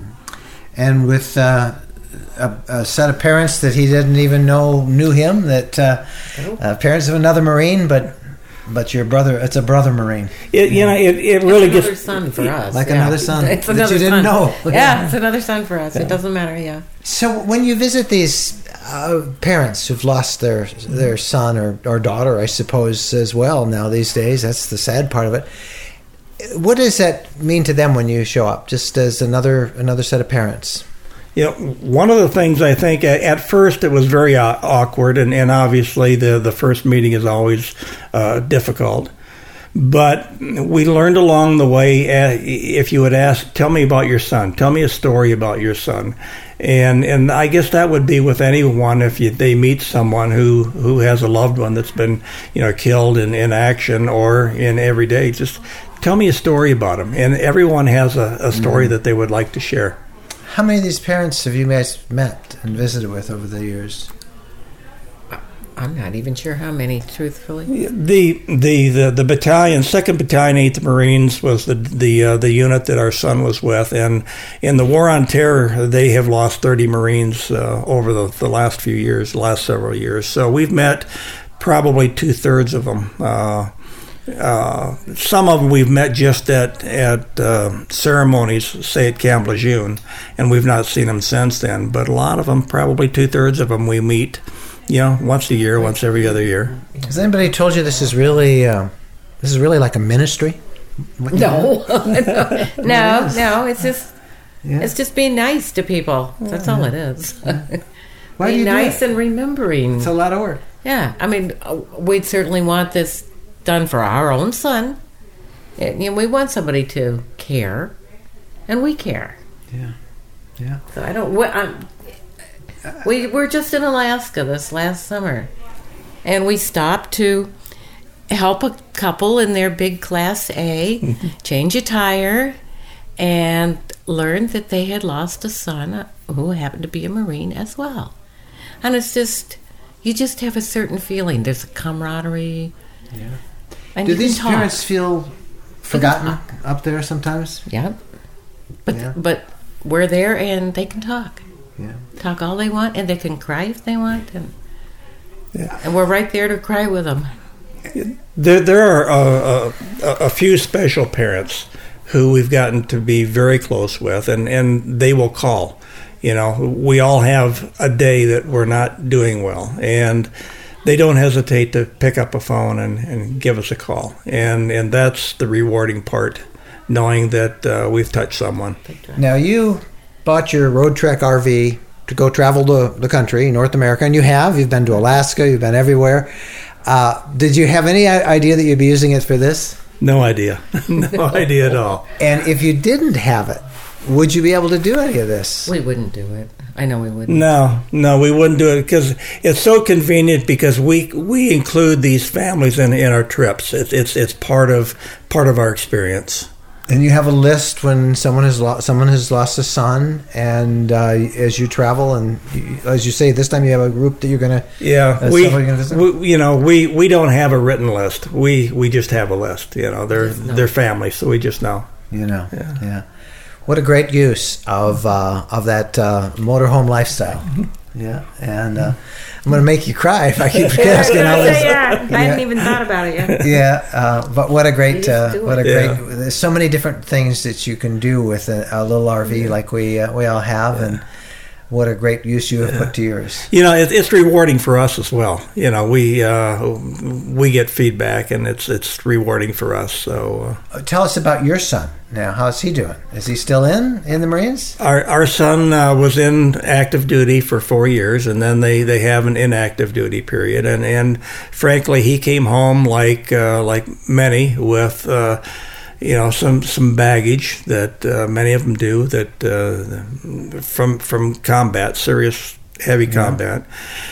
And with uh, a, a set of parents that he didn't even know knew him, that uh, uh, parents of another Marine, but. But your brother, it's a brother Marine. It, you know, it, it really it's another gets... son for us. Like yeah. another son it's that another you didn't son. know. Yeah, yeah, it's another son for us. Yeah. It doesn't matter, yeah. So when you visit these uh, parents who've lost their their son or, or daughter, I suppose, as well now these days, that's the sad part of it. What does that mean to them when you show up, just as another another set of parents? You know, one of the things I think at, at first it was very awkward, and, and obviously the, the first meeting is always uh, difficult. But we learned along the way, uh, if you would ask, tell me about your son, tell me a story about your son. And and I guess that would be with anyone if you, they meet someone who, who has a loved one that's been, you know, killed in, in action or in every day. Just tell me a story about him. And everyone has a, a story mm-hmm. that they would like to share. How many of these parents have you guys met and visited with over the years? I'm not even sure how many, truthfully. The the the, the battalion, second Battalion, eighth Marines was the the uh, the unit that our son was with, and in the War on Terror, they have lost thirty Marines uh, over the, the last few years, the last several years. So we've met probably two thirds of them. Uh, Uh, some of them we've met just at at uh, ceremonies, say at Camp Lejeune, and we've not seen them since then. But a lot of them, probably two thirds of them, we meet, you know, once a year, once every other year. Has anybody told you this is really uh, this is really like a ministry? No, no, no, no. It's just yeah. it's just being nice to people. That's yeah. all it is. Why being do you nice do and remembering. It's a lot of work. Yeah, I mean, we'd certainly want this done for our own son. And, you know, we want somebody to care, and we care. Yeah, yeah. So I don't. We, I'm, we were just in Alaska this last summer, and we stopped to help a couple in their big Class A mm-hmm. change a tire, and learned that they had lost a son who happened to be a Marine as well. And it's just, you just have a certain feeling. There's a camaraderie. Yeah. And do these parents feel forgotten up there sometimes? Yeah. But yeah. but we're there and they can talk. Yeah. Talk all they want, and they can cry if they want, and yeah. and we're right there to cry with them. There there are a, a, a few special parents who we've gotten to be very close with, and, and they will call. You know, we all have a day that we're not doing well, and they don't hesitate to pick up a phone and, and give us a call. And and that's the rewarding part, knowing that uh, we've touched someone. Now, you bought your Road Trek R V to go travel the, the country, North America, and you have. You've been to Alaska. You've been everywhere. Uh, did you have any idea that you'd be using it for this? No idea. No idea at all. And if you didn't have it, would you be able to do any of this? We wouldn't do it. I know we wouldn't. No, no, we wouldn't do it because it's so convenient. Because we we include these families in in our trips. It's it's it's part of part of our experience. And you have a list when someone has lost someone has lost a son, and uh, as you travel, and you, as you say, this time you have a group that you're going to yeah uh, we, we you know we, we don't have a written list. We we just have a list. You know, they're they're family, so we just know. You know, yeah. yeah. What a great use of uh, of that uh, motorhome lifestyle. Yeah, and uh, I'm going to make you cry if I keep asking all this. Yeah, I hadn't even thought about it yet. Yeah, uh, but what a great, uh, what a Yeah. great. There's so many different things that you can do with a, a little R V like we uh, we all have, Yeah. and what a great use you have put to yours. You know, it, it's rewarding for us as well. You know, we uh, we get feedback, and it's it's rewarding for us. So, uh, tell us about your son. Now, how's he doing? Is he still in in the Marines? Our our son uh, was in active duty for four years, and then they, they have an inactive duty period. And, and frankly, he came home like uh, like many with uh, you know some some baggage that uh, many of them do that uh, from from combat, serious heavy Yeah. combat.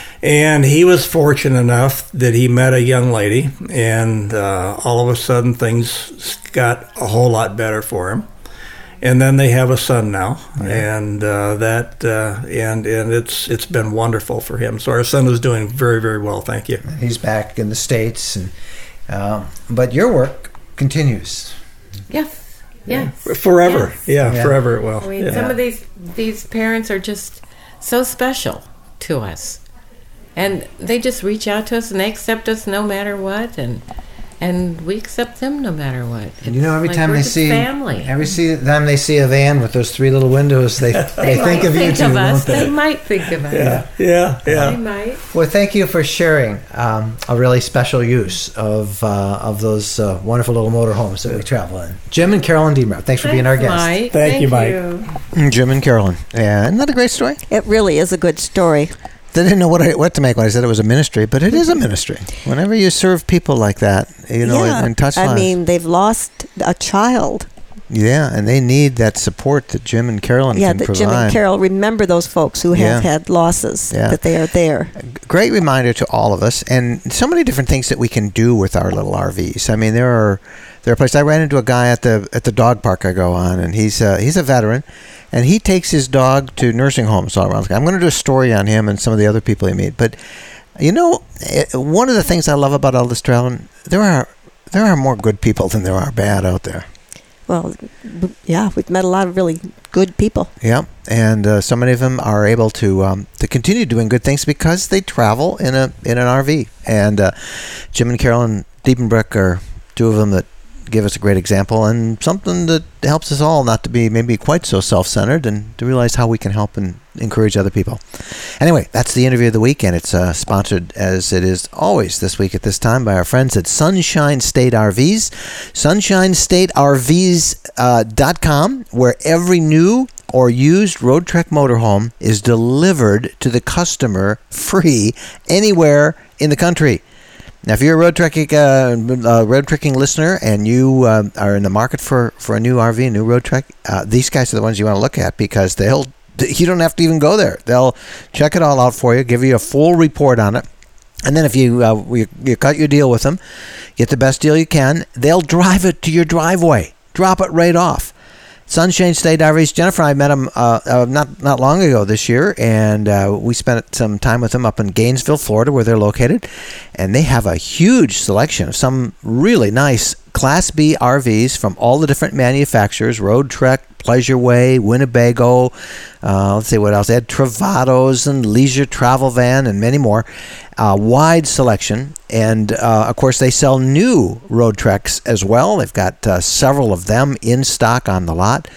And he was fortunate enough that he met a young lady, and uh, all of a sudden things got a whole lot better for him. And then they have a son now, Yeah. and uh, that uh, and and it's it's been wonderful for him. So our son is doing very very well, thank you. He's back in the States, and uh, but your work continues. Yes. Yes. Forever, Yes. yeah, Yeah. forever it will. I mean, Yeah. some of these these parents are just so special to us, and they just reach out to us and they accept us no matter what, and and we accept them no matter what. And you know, every Like time we're they just see family. every see, time they see a van with those three little windows, they they, They think might of you think too, of won't us. they? They might think of us. yeah, yeah, yeah. They might. Well, thank you for sharing um, a really special use of uh, of those uh, wonderful little motorhomes that we travel in. Jim and Carolyn Deemer, thanks for being our Thanks, guests. Mike. Thank you, Mike. Jim and Carolyn. Yeah, isn't that a great story? It really is a good story. They didn't know what I, what to make when I said it was a ministry, but it is a ministry. Whenever you serve people like that, you know, yeah. and, and touch I lives. mean, they've lost a child. Yeah, and they need that support that Jim and Carolyn Yeah, can that provide. Jim and Carol remember those folks who have Yeah. had losses, Yeah. that they are there. Great reminder to all of us, and so many different things that we can do with our little R Vs. I mean, there are there are places. I ran into a guy at the at the dog park I go on, and he's uh, he's a veteran, and he takes his dog to nursing homes all around. I'm going to do a story on him and some of the other people he meet. But you know, eh, one of the things I love about all this traveling, there are there are more good people than there are bad out there. Well, b- yeah, we've met a lot of really good people. Yeah, and uh, so many of them are able to um, to continue doing good things because they travel in a in an R V. And uh, Jim and Carolyn Diepenbrook are two of them that give us a great example, and something that helps us all not to be maybe quite so self-centered and to realize how we can help and encourage other people. Anyway, that's the interview of the week, and it's uh, sponsored, as it is always this week at this time, by our friends at Sunshine State R Vs. sunshine state r vs dot com, where every new or used Roadtrek motorhome is delivered to the customer free anywhere in the country. Now, if you're a road trekking, uh, uh, road trekking listener and you uh, are in the market for, for a new R V, a new road trek, uh, these guys are the ones you want to look at because they'll you don't have to even go there. They'll check it all out for you, give you a full report on it. And then if you, uh, you you cut your deal with them, get the best deal you can, they'll drive it to your driveway, drop it right off. Sunshine State R Vs. Jennifer and I met them uh, uh, not not long ago this year, and uh, we spent some time with them up in Gainesville, Florida, where they're located. And they have a huge selection of some really nice Class B R Vs from all the different manufacturers: Roadtrek, Pleasureway, Winnebago. Uh, let's see what else. They had Travados and Leisure Travel Van and many more. Uh, wide selection, and uh, of course they sell new Roadtreks as well. They've got uh, several of them in stock on the lot.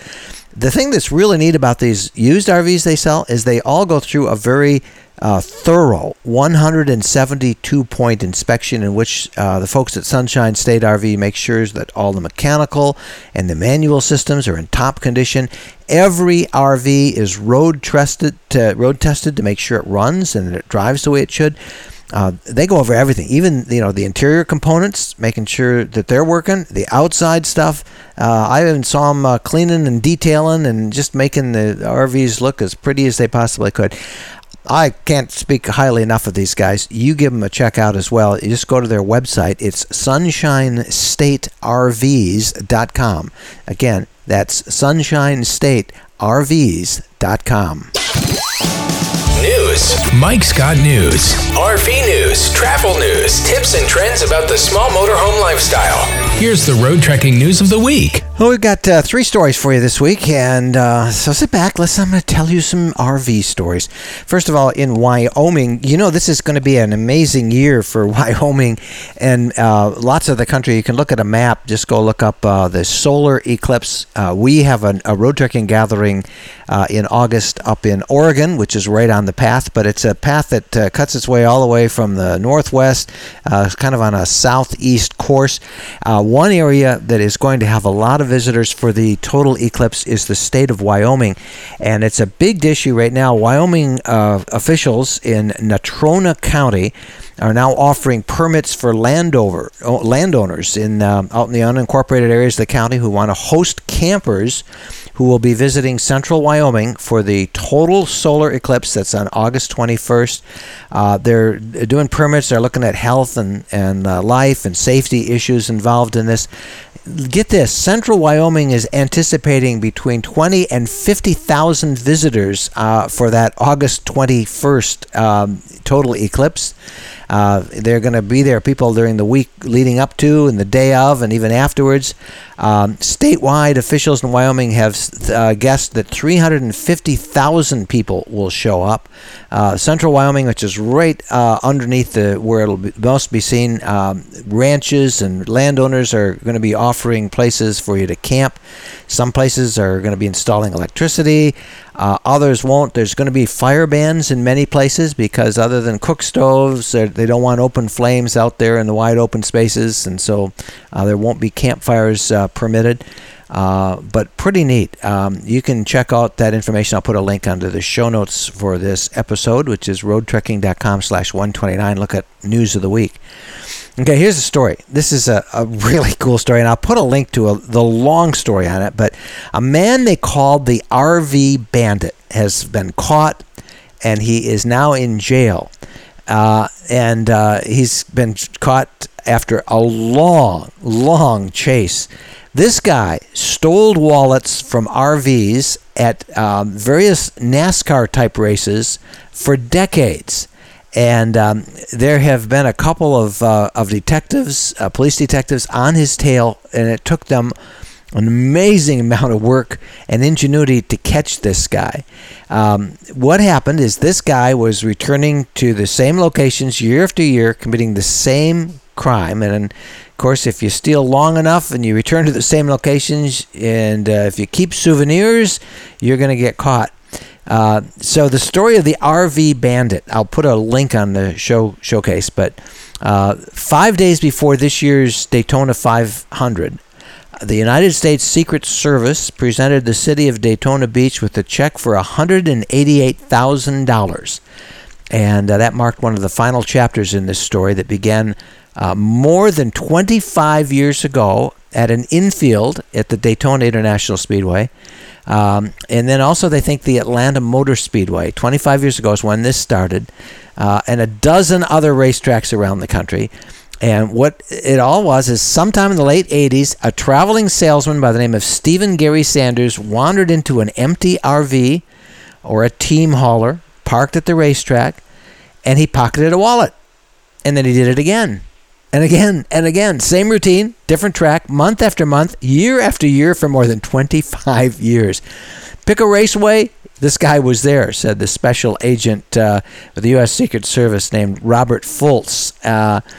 the thing that's really neat about these used R Vs they sell is they all go through a very uh, thorough one hundred seventy-two point inspection in which uh, the folks at Sunshine State R V make sure that all the mechanical and the manual systems are in top condition. Every R V is road tested to, road tested to make sure it runs and that it drives the way it should. Uh, they go over everything, even you know the interior components, making sure that they're working. The outside stuff, uh, I even saw them uh, cleaning and detailing and just making the R Vs look as pretty as they possibly could. I can't speak highly enough of these guys. You give them a check out as well. You just go to their website. It's sunshine state R Vs dot com. Again, that's sunshine state R Vs dot com. News. Mike's got news. R V news, travel news, tips and trends about the small motorhome lifestyle. Here's the road trekking news of the week. Well, we've got uh, three stories for you this week, and uh, so sit back. Listen, I'm going to tell you some R V stories. First of all, in Wyoming, you know this is going to be an amazing year for Wyoming and uh, lots of the country. You can look at a map. Just go look up uh, the solar eclipse. Uh, we have a, a road trekking gathering uh, in August up in Oregon, which is right on the path, but it's a path that uh, cuts its way all the way from the northwest, uh, kind of on a southeast course. Uh, one area that is going to have a lot of visitors for the total eclipse is the state of Wyoming, and it's a big issue right now. Wyoming uh, officials in Natrona County are now offering permits for landover, landowners in uh, out in the unincorporated areas of the county who want to host campers who will be visiting central Wyoming for the total solar eclipse that's on August twenty-first. Uh, they're doing permits. They're looking at health and, and uh, life and safety issues involved in this. Get this, central Wyoming is anticipating between twenty and fifty thousand visitors uh, for that August twenty-first um, total eclipse. Uh, they're going to be there, people during the week leading up to and the day of and even afterwards. Um, statewide, officials in Wyoming have uh, guessed that three hundred fifty thousand people will show up. Uh, Central Wyoming, which is right uh, underneath the where it'll be, most be seen, um, ranches and landowners are going to be offering places for you to camp. Some places are going to be installing electricity. Uh, others won't. There's going to be fire bans in many places because other than cook stoves, they don't want open flames out there in the wide open spaces, and so uh, there won't be campfires uh, permitted. Uh, but pretty neat. Um, you can check out that information. I'll put a link under the show notes for this episode, which is roadtrekking.com slash 129. Look at news of the week. Okay, here's the story. This is a, a really cool story, and I'll put a link to a, the long story on it. But a man they called the R V Bandit has been caught, and he is now in jail. Uh, and uh, he's been caught after a long, long chase. This guy stole wallets from R Vs at um, various NASCAR-type races for decades. And um, there have been a couple of uh, of detectives, uh, police detectives, on his tail, and it took them an amazing amount of work and ingenuity to catch this guy. Um, what happened is this guy was returning to the same locations year after year, committing the same crime. And, of course, if you steal long enough and you return to the same locations, and uh, if you keep souvenirs, you're going to get caught. Uh, so the story of the R V Bandit, I'll put a link on the show showcase, but uh, five days before this year's Daytona five hundred, the United States Secret Service presented the city of Daytona Beach with a check for one hundred eighty-eight thousand dollars. And uh, that marked one of the final chapters in this story that began uh, more than twenty-five years ago at an infield at the Daytona International Speedway. Um, and then also they think the Atlanta Motor Speedway, twenty-five years ago is when this started, uh, and a dozen other racetracks around the country. And what it all was is sometime in the late eighties, a traveling salesman by the name of Stephen Gary Sanders wandered into an empty R V or a team hauler parked at the racetrack, and he pocketed a wallet. And then he did it again. And again, and again, same routine, different track, month after month, year after year for more than twenty-five years. Pick a raceway, this guy was there, said the special agent uh, of the U S Secret Service named Robert Fultz. Uh,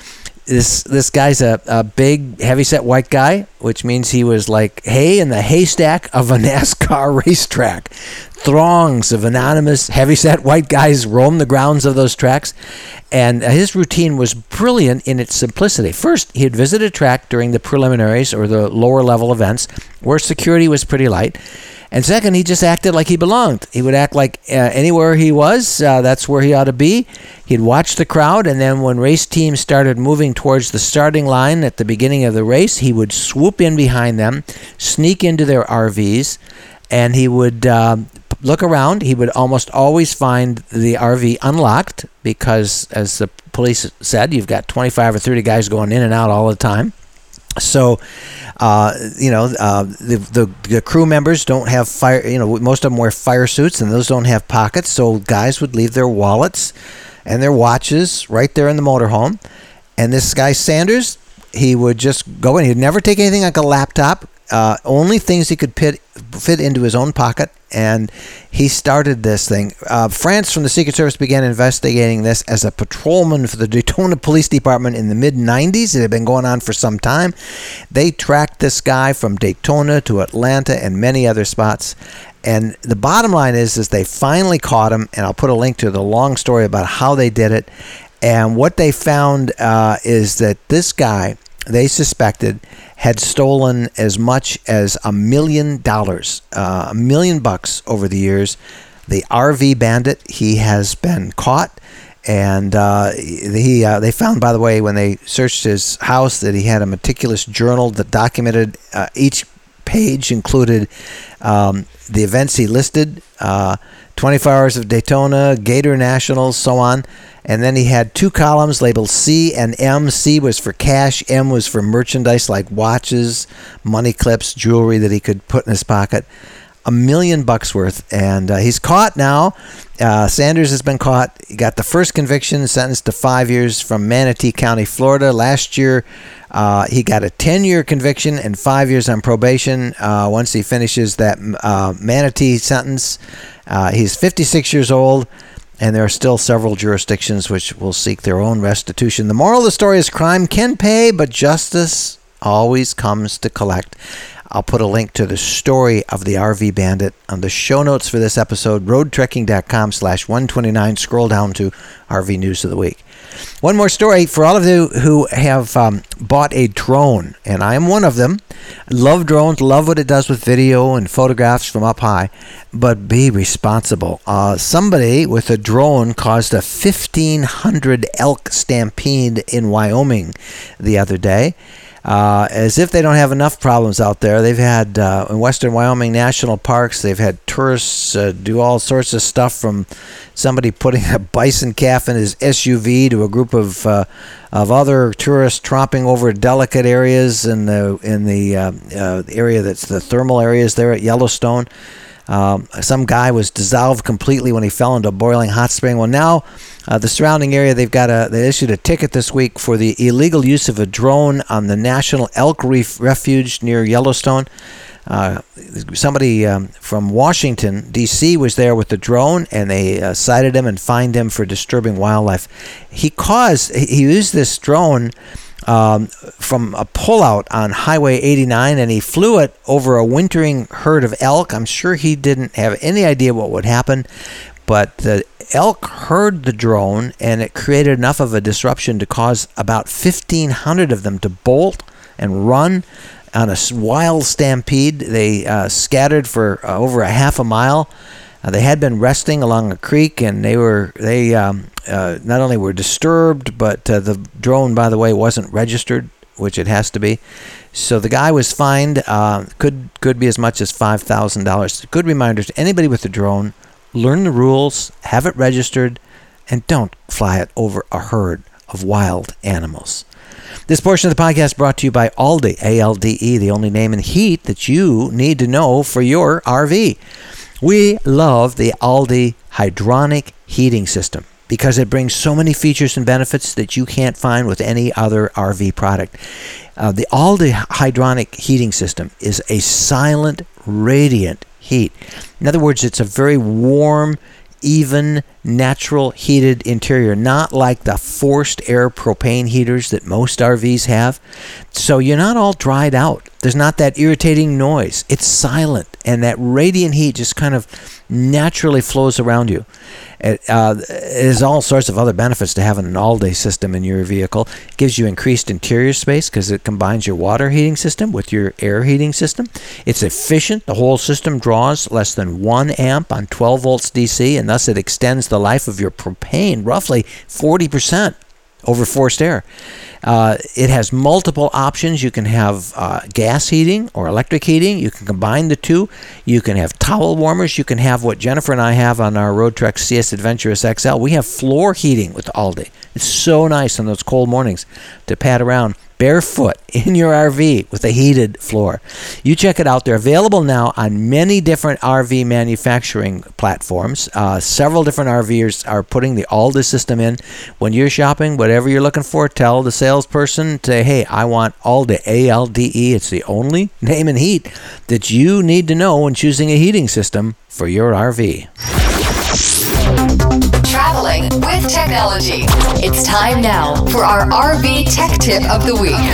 this this guy's a, a big, heavyset white guy, which means he was like hay in the haystack of a NASCAR racetrack. Throngs of anonymous, heavyset white guys roam the grounds of those tracks, and his routine was brilliant in its simplicity. First, he'd visit a track during the preliminaries or the lower level events where security was pretty light. And second, he just acted like he belonged. He would act like uh, anywhere he was, uh, that's where he ought to be. He'd watch the crowd, and then when race teams started moving towards the starting line at the beginning of the race, he would swoop in behind them, sneak into their R Vs, and he would uh, look around. He would almost always find the R V unlocked because, as the police said, you've got twenty-five or thirty guys going in and out all the time. So, uh, you know, uh, the, the the crew members don't have fire. You know, most of them wear fire suits, and those don't have pockets. So guys would leave their wallets and their watches right there in the motorhome. And this guy Sanders, he would just go in. He'd never take anything like a laptop. Uh, only things he could fit, fit into his own pocket, and he started this thing. Uh, France from the Secret Service began investigating this as a patrolman for the Daytona Police Department in the mid nineties. It had been going on for some time. They tracked this guy from Daytona to Atlanta and many other spots. And the bottom line is, is they finally caught him, and I'll put a link to the long story about how they did it. And what they found uh, is that this guy, they suspected, had stolen as much as a million dollars, uh, a million bucks over the years. The R V bandit, he has been caught, and uh, he uh, they found, by the way, when they searched his house, that he had a meticulous journal that documented uh, each page included um, the events he listed, uh, twenty-four Hours of Daytona, Gator Nationals, so on. And then he had two columns labeled C and M. C was for cash. M was for merchandise like watches, money clips, jewelry that he could put in his pocket. A million bucks worth. And uh, he's caught now. Uh, Sanders has been caught. He got the first conviction, sentenced to five years from Manatee County, Florida. Last year, uh, he got a ten-year conviction and five years on probation uh, once he finishes that uh, Manatee sentence. Uh, he's fifty-six years old. And there are still several jurisdictions which will seek their own restitution. The moral of the story is crime can pay, but justice always comes to collect. I'll put a link to the story of the R V bandit on the show notes for this episode, roadtrekking.com slash 129. Scroll down to R V News of the Week. One more story for all of you who have um, bought a drone, and I am one of them. Love drones, love what it does with video and photographs from up high, but be responsible. Uh, somebody with a drone caused a fifteen hundred elk stampede in Wyoming the other day. Uh, as if they don't have enough problems out there. They've had, uh, in western Wyoming national parks, they've had tourists uh, do all sorts of stuff, from somebody putting a bison calf in his S U V to a group of uh, of other tourists tromping over delicate areas in the in the uh, uh, area that's the thermal areas there at Yellowstone. Um, some guy was dissolved completely when he fell into a boiling hot spring. Well, now uh, the surrounding area, they've got a they issued a ticket this week for the illegal use of a drone on the National Elk Reef Refuge near Yellowstone. Uh, somebody um, from Washington, D C was there with the drone, and they uh, cited him and fined him for disturbing wildlife. He caused he used this drone Um, from a pullout on Highway eighty-nine, and he flew it over a wintering herd of elk. I'm sure he didn't have any idea what would happen, but the elk heard the drone, and it created enough of a disruption to cause about fifteen hundred of them to bolt and run on a wild stampede. They uh, scattered for uh, over a half a mile. Uh, they had been resting along a creek, and they were they um, uh, not only were disturbed, but uh, the drone, by the way, wasn't registered, which it has to be. So the guy was fined. Uh, could could be as much as five thousand dollars. Good reminder to anybody with a drone: learn the rules, have it registered, and don't fly it over a herd of wild animals. This portion of the podcast brought to you by Alde, A L D E, the only name in heat that you need to know for your R V. We love the Alde hydronic heating system because it brings so many features and benefits that you can't find with any other R V product. Uh, the Alde hydronic heating system is a silent, radiant heat. In other words, it's a very warm, even, natural heated interior, not like the forced air propane heaters that most R Vs have. So you're not all dried out. There's not that irritating noise. It's silent, and that radiant heat just kind of naturally flows around you. It, uh, there's all sorts of other benefits to having an all-day system in your vehicle. It gives you increased interior space because it combines your water heating system with your air heating system. It's efficient. The whole system draws less than one amp on twelve volts D C, and thus it extends the life of your propane roughly forty percent over forced air. Uh, it has multiple options. You can have uh, gas heating or electric heating. You can combine the two. You can have towel warmers. You can have what Jennifer and I have on our Roadtrek C S Adventurous X L. We have floor heating with Aldi. It's so nice on those cold mornings to pad around barefoot in your R V with a heated floor. You check it out. They're available now on many different R V manufacturing platforms. Uh, several different RVers are putting the Aldi system in. When you're shopping, whatever you're looking for, tell the salesperson, say, hey, I want Aldi, A L D E. It's the only name in heat that you need to know when choosing a heating system for your R V. Traveling with technology. It's time now for our R V Tech Tip of the Week.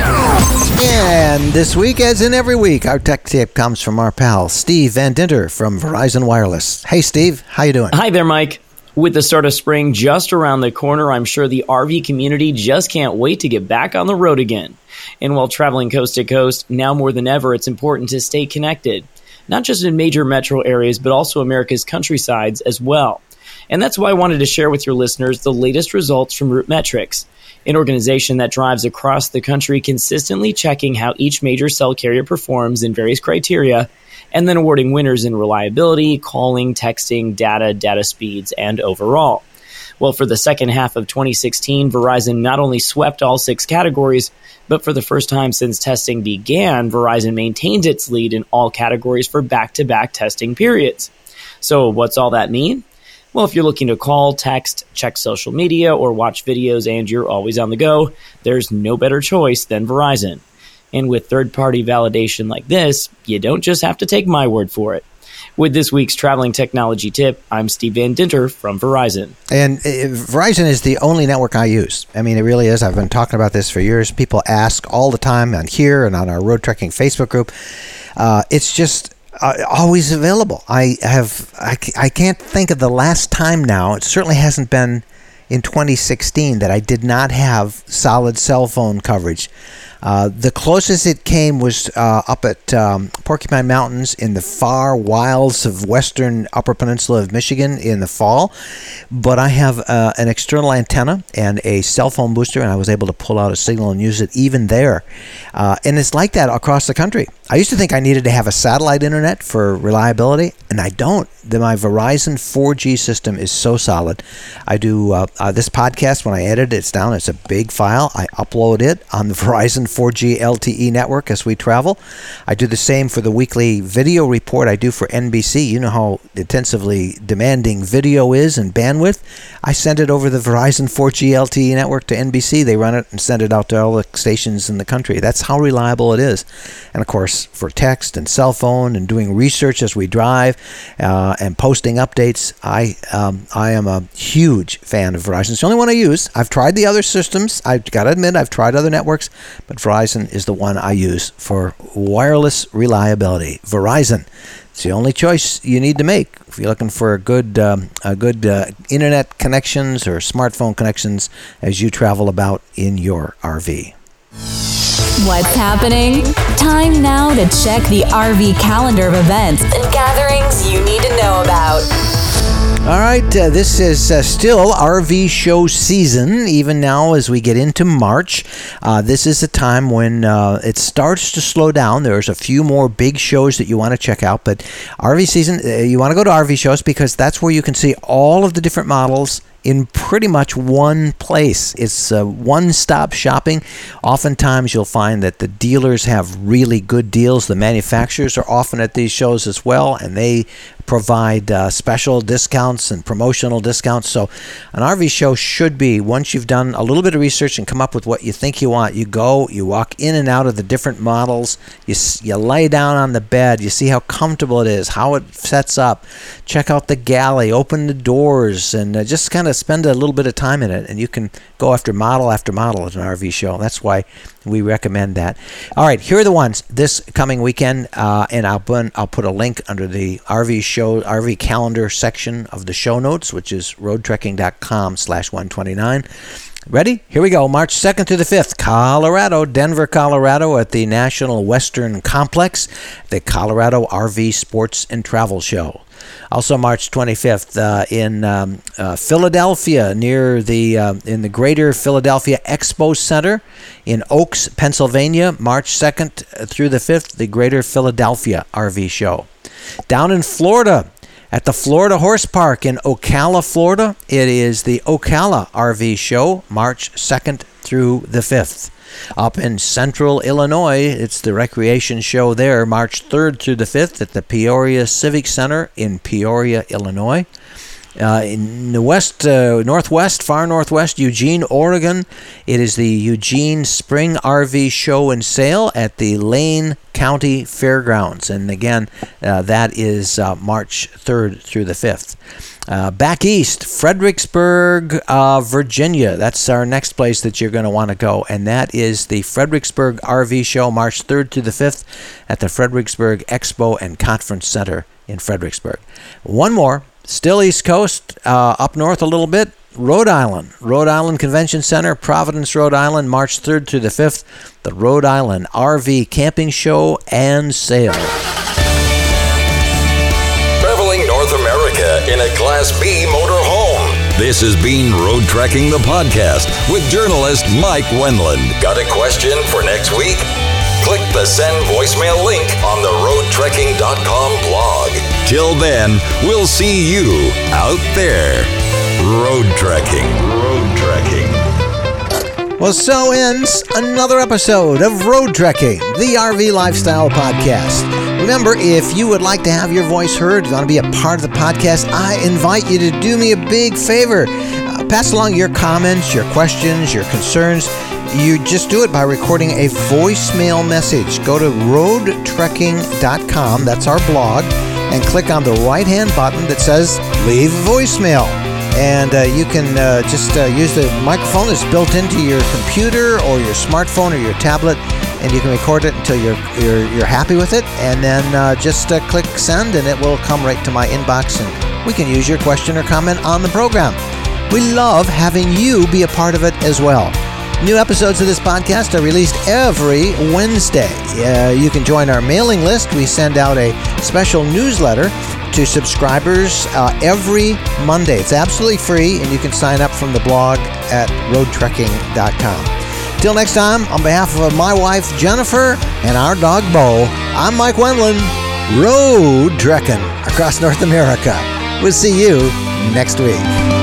And this week, as in every week, our tech tip comes from our pal, Steve Van Dinter from Verizon Wireless. Hey, Steve, how you doing? Hi there, Mike. With the start of spring just around the corner, I'm sure the R V community just can't wait to get back on the road again. And while traveling coast to coast, now more than ever, it's important to stay connected. Not just in major metro areas, but also America's countrysides as well. And that's why I wanted to share with your listeners the latest results from RootMetrics, an organization that drives across the country consistently checking how each major cell carrier performs in various criteria, and then awarding winners in reliability, calling, texting, data, data speeds, and overall. Well, for the second half of twenty sixteen, Verizon not only swept all six categories, but for the first time since testing began, Verizon maintained its lead in all categories for back-to-back testing periods. So what's all that mean? Well, if you're looking to call, text, check social media, or watch videos and you're always on the go, there's no better choice than Verizon. And with third-party validation like this, you don't just have to take my word for it. With this week's traveling technology tip, I'm Steve Van Dinter from Verizon. And uh, Verizon is the only network I use. I mean, it really is. I've been talking about this for years. People ask all the time on here and on our Road Trekking Facebook group. Uh, it's just... Uh, always available. I have. I, I can't think of the last time now. It certainly hasn't been in twenty sixteen that I did not have solid cell phone coverage. Uh, the closest it came was uh, up at um, Porcupine Mountains in the far wilds of western Upper Peninsula of Michigan in the fall. But I have uh, an external antenna and a cell phone booster, and I was able to pull out a signal and use it even there. Uh, and it's like that across the country. I used to think I needed to have a satellite internet for reliability, and I don't. The, my Verizon four G system is so solid. I do uh, uh, this podcast, when I edit it, it's down. It's a big file. I upload it on the Verizon four G L T E network as we travel. I do the same for the weekly video report I do for N B C. You know how intensively demanding video is and bandwidth. I send it over the Verizon four G L T E network to N B C. They run it and send it out to all the stations in the country. That's how reliable it is. And of course, for text and cell phone and doing research as we drive uh, and posting updates, I um, I am a huge fan of Verizon. It's the only one I use. I've tried the other systems. I've got to admit, I've tried other networks, but Verizon is the one I use for wireless reliability. Verizon. It's the only choice you need to make if you're looking for a good, um, a good uh, internet connections or smartphone connections as you travel about in your R V. What's happening? Time now to check the R V calendar of events and gatherings you need to know about. All right, uh, this is uh, still R V show season, even now as we get into March. Uh, this is a time when uh, it starts to slow down. There's a few more big shows that you want to check out, but R V season, uh, you want to go to R V shows because that's where you can see all of the different models in pretty much one place. It's uh, one-stop shopping. Oftentimes you'll find that the dealers have really good deals. The manufacturers are often at these shows as well, and they provide uh, special discounts and promotional discounts. So an R V show should be, once you've done a little bit of research and come up with what you think you want, you go, you walk in and out of the different models, you, you lay down on the bed, you see how comfortable it is, how it sets up, check out the galley, open the doors, and uh, just kind of spend a little bit of time in it, and you can go after model after model at an R V show. That's why we recommend that. All right, here are the ones this coming weekend, uh, and I'll put, I'll put a link under the R V show, R V calendar section of the show notes, which is roadtrekking.com slash 129. Ready? Here we go. March second through the fifth, Colorado, Denver, Colorado, at the National Western Complex, the Colorado R V Sports and Travel Show. Also, March twenty-fifth uh, in um, uh, Philadelphia, near the uh, in the Greater Philadelphia Expo Center in Oaks, Pennsylvania. March second through the fifth, the Greater Philadelphia R V Show. Down in Florida, at the Florida Horse Park in Ocala, Florida, it is the Ocala R V Show, March second through the fifth. Up in Central Illinois, it's the Recreation Show there, March third through the fifth at the Peoria Civic Center in Peoria, Illinois. Uh, in the west, uh, northwest, far northwest, Eugene, Oregon, it is the Eugene Spring R V Show and Sale at the Lane County Fairgrounds. And again, uh, that is uh, March third through the fifth. Uh, back east, Fredericksburg, uh, Virginia. That's our next place that you're going to want to go. And that is the Fredericksburg R V Show, March third to the fifth at the Fredericksburg Expo and Conference Center in Fredericksburg. One more, still East Coast, uh, up north a little bit, Rhode Island. Rhode Island Convention Center, Providence, Rhode Island, March third to the fifth. The Rhode Island R V Camping Show and Sale. North America in a Class B motorhome. This has been Road Trekking the Podcast with journalist Mike Wendland. Got a question for next week? Click the send voicemail link on the road trekking dot com blog. Till then, we'll see you out there. Road Trekking. Road Trekking. Well, so ends another episode of Road Trekking, the R V Lifestyle Podcast. Remember, if you would like to have your voice heard, you want to be a part of the podcast, I invite you to do me a big favor. Uh, pass along your comments, your questions, your concerns. You just do it by recording a voicemail message. Go to road trekking dot com, that's our blog, and click on the right-hand button that says Leave Voicemail. And uh, you can uh, just uh, use the microphone that's built into your computer or your smartphone or your tablet, and you can record it until you're you're, you're happy with it, and then uh, just uh, click send, and it will come right to my inbox, and we can use your question or comment on the program. We love having you be a part of it as well. New episodes of this podcast are released every Wednesday. Uh, you can join our mailing list. We send out a special newsletter to subscribers uh, every Monday. It's absolutely free, and you can sign up from the blog at road trekking dot com. Till next time, on behalf of my wife, Jennifer, and our dog, Bo, I'm Mike Wendland, road trekking across North America. We'll see you next week.